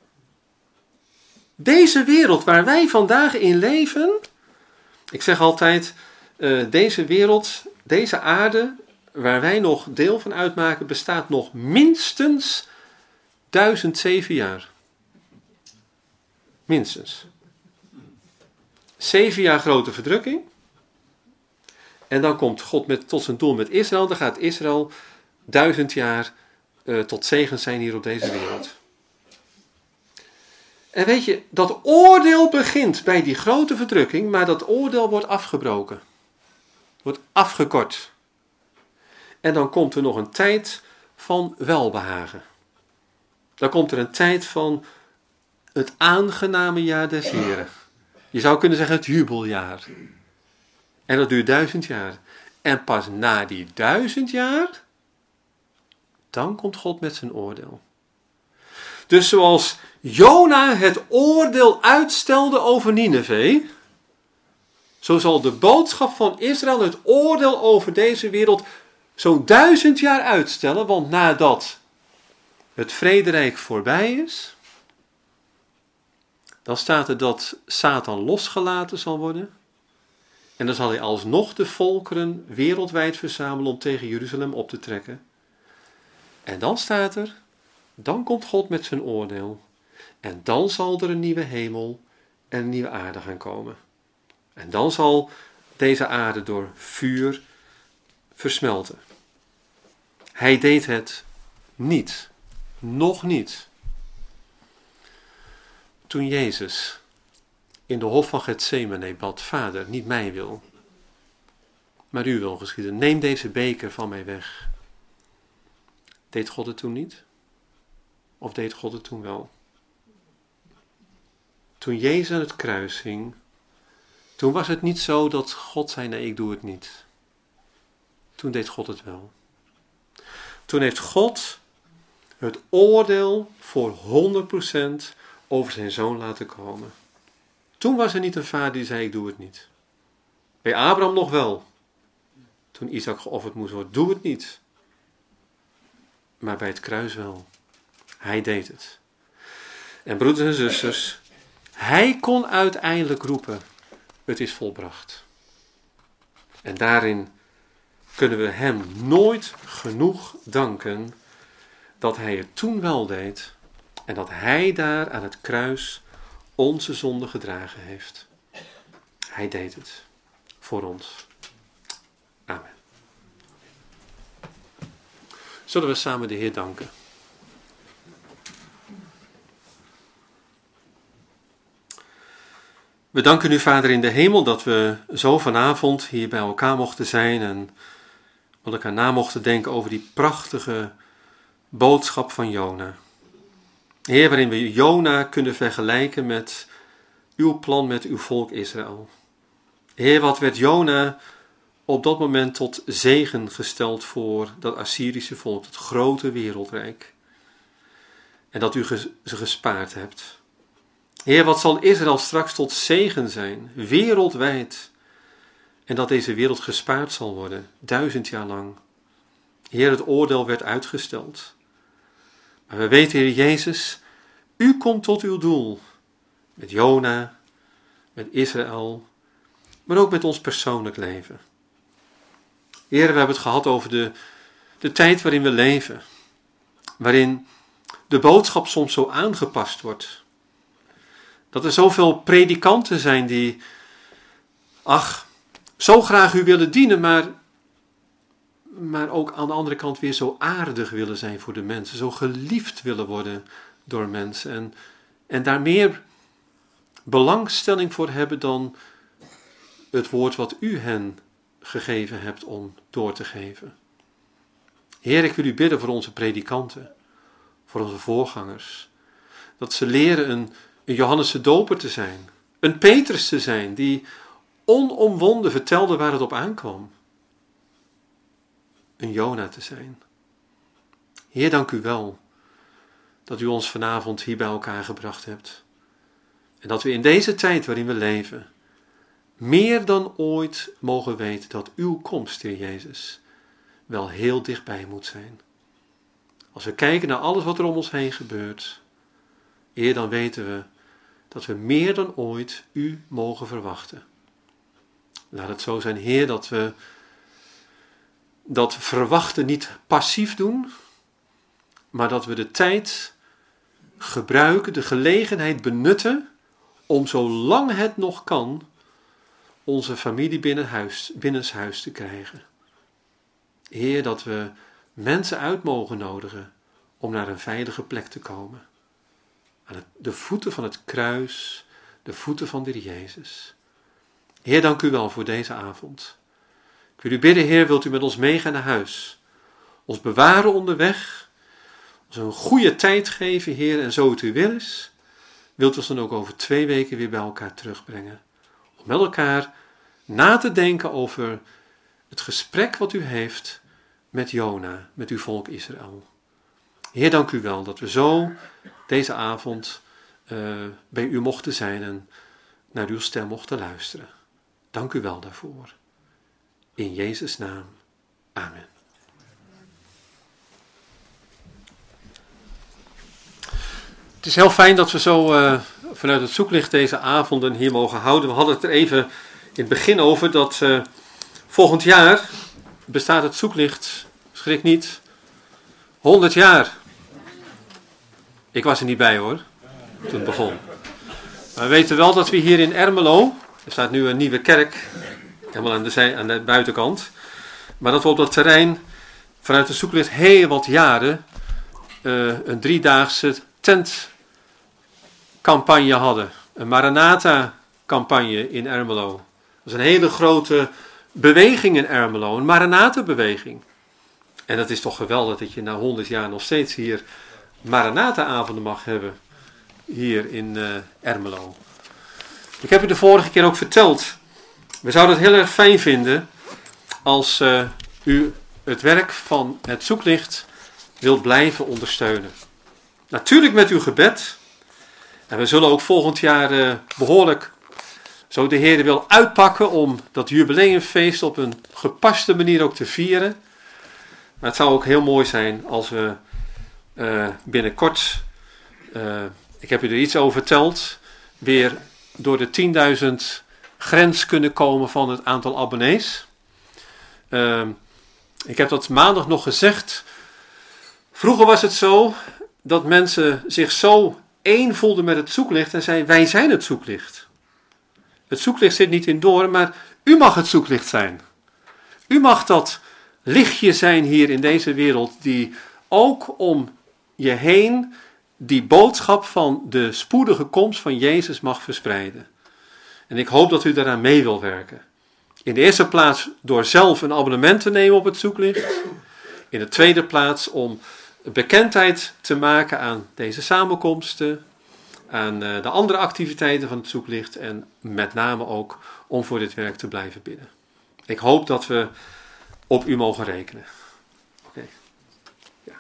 Deze wereld waar wij vandaag in leven, ik zeg altijd, uh, deze wereld, deze aarde, waar wij nog deel van uitmaken, bestaat nog minstens duizend zeven jaar. Minstens. Zeven jaar grote verdrukking. En dan komt God met, tot zijn doel met Israël. Dan gaat Israël duizend jaar uh, tot zegen zijn hier op deze wereld. En weet je, dat oordeel begint bij die grote verdrukking, maar dat oordeel wordt afgebroken. Wordt afgekort. En dan komt er nog een tijd van welbehagen. Dan komt er een tijd van het aangename jaar des Heren. Je zou kunnen zeggen het jubeljaar. En dat duurt duizend jaar. En pas na die duizend jaar, dan komt God met zijn oordeel. Dus zoals Jona het oordeel uitstelde over Nineve, zo zal de boodschap van Israël het oordeel over deze wereld zo'n duizend jaar uitstellen, want nadat het vrederijk voorbij is, dan staat er dat Satan losgelaten zal worden. En dan zal hij alsnog de volkeren wereldwijd verzamelen om tegen Jeruzalem op te trekken. En dan staat er, dan komt God met zijn oordeel. En dan zal er een nieuwe hemel en een nieuwe aarde gaan komen. En dan zal deze aarde door vuur versmelten. Hij deed het niet. Nog niet. Toen Jezus in de hof van Getsemane bad, Vader, niet mijn wil, maar uw wil geschieden. Neem deze beker van mij weg. Deed God het toen niet? Of deed God het toen wel? Toen Jezus aan het kruis hing, toen was het niet zo dat God zei, nee, ik doe het niet. Toen deed God het wel. Toen heeft God het oordeel voor honderd procent over zijn zoon laten komen. Toen was er niet een vader die zei, ik doe het niet. Bij Abraham nog wel. Toen Isaac geofferd moest worden, doe het niet. Maar bij het kruis wel. Hij deed het. En broeders en zusters, hij kon uiteindelijk roepen, het is volbracht. En daarin kunnen we hem nooit genoeg danken dat hij het toen wel deed en dat hij daar aan het kruis onze zonde gedragen heeft. Hij deed het voor ons. Amen. Zullen we samen de Heer danken? We danken u, Vader in de hemel, dat we zo vanavond hier bij elkaar mochten zijn en met elkaar na mochten denken over die prachtige boodschap van Jona. Heer, waarin we Jona kunnen vergelijken met uw plan met uw volk Israël. Heer, wat werd Jona op dat moment tot zegen gesteld voor dat Assyrische volk, het grote wereldrijk. En dat u ze gespaard hebt. Heer, wat zal Israël straks tot zegen zijn, wereldwijd. En dat deze wereld gespaard zal worden, duizend jaar lang. Heer, het oordeel werd uitgesteld. Maar we weten, Heer Jezus, u komt tot uw doel. Met Jona, met Israël, maar ook met ons persoonlijk leven. Heer, we hebben het gehad over de, de tijd waarin we leven. Waarin de boodschap soms zo aangepast wordt. Dat er zoveel predikanten zijn die, ach, zo graag u willen dienen, maar, maar ook aan de andere kant weer zo aardig willen zijn voor de mensen. Zo geliefd willen worden door mensen. En, en daar meer belangstelling voor hebben dan het woord wat u hen gegeven hebt om door te geven. Heer, ik wil u bidden voor onze predikanten, voor onze voorgangers. Dat ze leren een, een Johannes de Doper te zijn, een Petrus te zijn, die onomwonden vertelde waar het op aankwam. Een Jona te zijn. Heer, dank u wel dat u ons vanavond hier bij elkaar gebracht hebt. En dat we in deze tijd waarin we leven, meer dan ooit mogen weten dat uw komst, Heer Jezus, wel heel dichtbij moet zijn. Als we kijken naar alles wat er om ons heen gebeurt, Heer, dan weten we dat we meer dan ooit u mogen verwachten. Laat het zo zijn, Heer, dat we dat verwachten niet passief doen, maar dat we de tijd gebruiken, de gelegenheid benutten om zolang het nog kan onze familie binnen huis, binnenshuis te krijgen. Heer, dat we mensen uit mogen nodigen om naar een veilige plek te komen. Aan het, de voeten van het kruis, de voeten van de Heer Jezus. Heer, dank u wel voor deze avond. Ik wil u bidden, Heer, wilt u met ons meegaan naar huis? Ons bewaren onderweg? Ons een goede tijd geven, Heer, en zo het u wil is, wilt u ons dan ook over twee weken weer bij elkaar terugbrengen. Om met elkaar na te denken over het gesprek wat u heeft met Jona, met uw volk Israël. Heer, dank u wel dat we zo deze avond uh, bij u mochten zijn en naar uw stem mochten luisteren. Dank u wel daarvoor. In Jezus' naam. Amen. Het is heel fijn dat we zo uh, vanuit het zoeklicht deze avonden hier mogen houden. We hadden het er even in het begin over dat uh, volgend jaar bestaat het zoeklicht, schrik niet, honderd jaar. Ik was er niet bij hoor, toen het begon. Maar we weten wel dat we hier in Ermelo, er staat nu een nieuwe kerk, helemaal aan de, zij, aan de buitenkant. Maar dat we op dat terrein vanuit het zoeklicht heel wat jaren uh, een driedaagse tentcampagne hadden. Een Maranatha-campagne in Ermelo. Dat is een hele grote beweging in Ermelo, een Maranatha-beweging. En dat is toch geweldig dat je na honderd jaar nog steeds hier Maranatha-avonden mag hebben. Hier in uh, Ermelo. Ik heb u de vorige keer ook verteld. We zouden het heel erg fijn vinden als uh, u het werk van het zoeklicht wilt blijven ondersteunen. Natuurlijk met uw gebed. En we zullen ook volgend jaar uh, behoorlijk, zo de Heer wil, uitpakken om dat jubileumfeest op een gepaste manier ook te vieren. Maar het zou ook heel mooi zijn als we uh, binnenkort, uh, ik heb u er iets over verteld, weer door de tienduizend grens kunnen komen van het aantal abonnees. Uh, ik heb dat maandag nog gezegd. Vroeger was het zo dat mensen zich zo één voelden met het zoeklicht en zeiden: wij zijn het zoeklicht. Het zoeklicht zit niet in Doorn, maar u mag het zoeklicht zijn. U mag dat lichtje zijn hier in deze wereld die ook om je heen die boodschap van de spoedige komst van Jezus mag verspreiden. En ik hoop dat u daaraan mee wil werken. In de eerste plaats door zelf een abonnement te nemen op het zoeklicht. In de tweede plaats om bekendheid te maken aan deze samenkomsten, aan de andere activiteiten van het zoeklicht en met name ook om voor dit werk te blijven bidden. Ik hoop dat we op u mogen rekenen. Oké. Okay. Ja.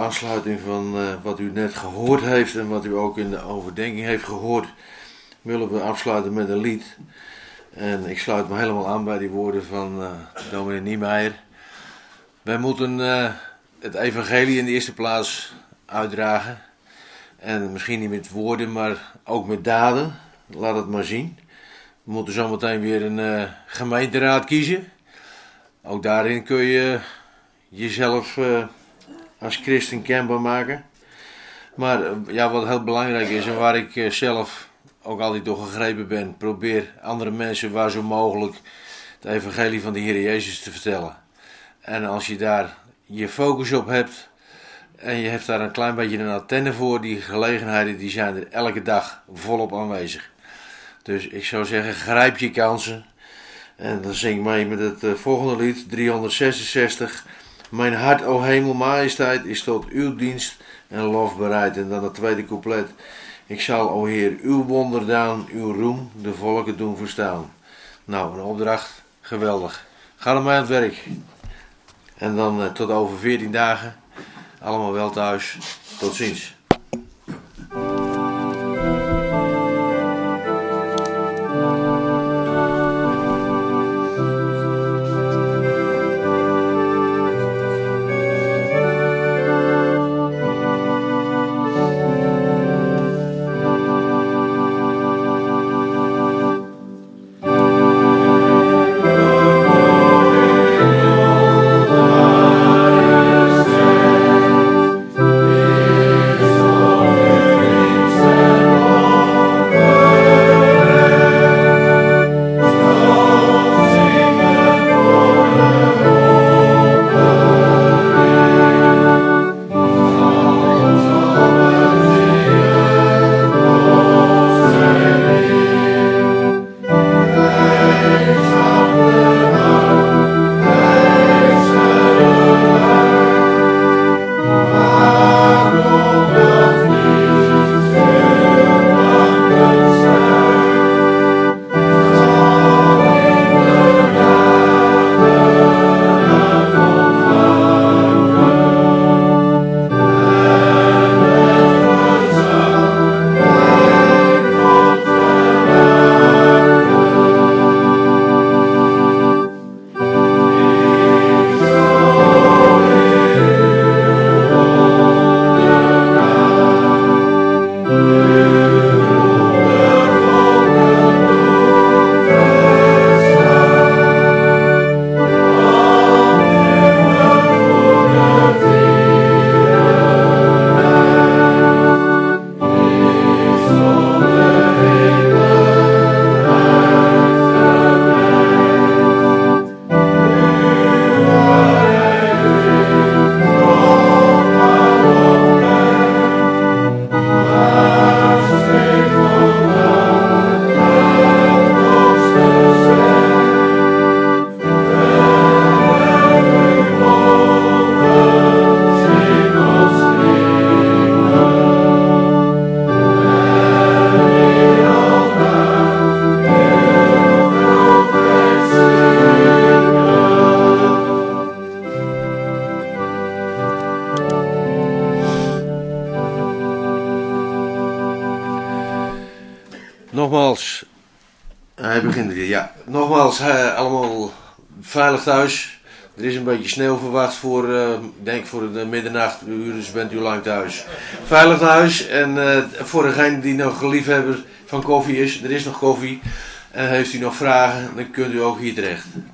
aansluiting van uh, wat u net gehoord heeft en wat u ook in de overdenking heeft gehoord, willen we afsluiten met een lied. En ik sluit me helemaal aan bij die woorden van uh, dominee Niemeyer. Wij moeten uh, het evangelie in de eerste plaats uitdragen. En misschien niet met woorden, maar ook met daden. Laat het maar zien. We moeten zometeen weer een uh, gemeenteraad kiezen. Ook daarin kun je jezelf uh, als christen kenbaar maken. Maar uh, ja, wat heel belangrijk is en waar ik uh, zelf ook altijd door gegrepen ben. Probeer andere mensen waar zo mogelijk het evangelie van de Heer Jezus te vertellen. En als je daar je focus op hebt en je hebt daar een klein beetje een antenne voor, die gelegenheden die zijn er elke dag volop aanwezig. Dus ik zou zeggen, grijp je kansen. En dan zing ik mee met het uh, volgende lied, driehonderdzesenzestig. Mijn hart, o hemel, majesteit, is tot uw dienst en lof bereid. En dan het tweede couplet. Ik zal, o Heer, uw wonderdaan, uw roem, de volken doen verstaan. Nou, een opdracht, geweldig. Ga er maar aan het werk. En dan uh, tot over veertien dagen. Allemaal wel thuis. Tot ziens. Nogmaals, hij begint weer, ja. Nogmaals, uh, allemaal veilig thuis. Er is een beetje sneeuw verwacht voor, uh, ik denk voor de middernacht, dus bent u lang thuis. Veilig thuis en uh, voor degene die nog liefhebber van koffie is, er is nog koffie. En heeft u nog vragen, dan kunt u ook hier terecht.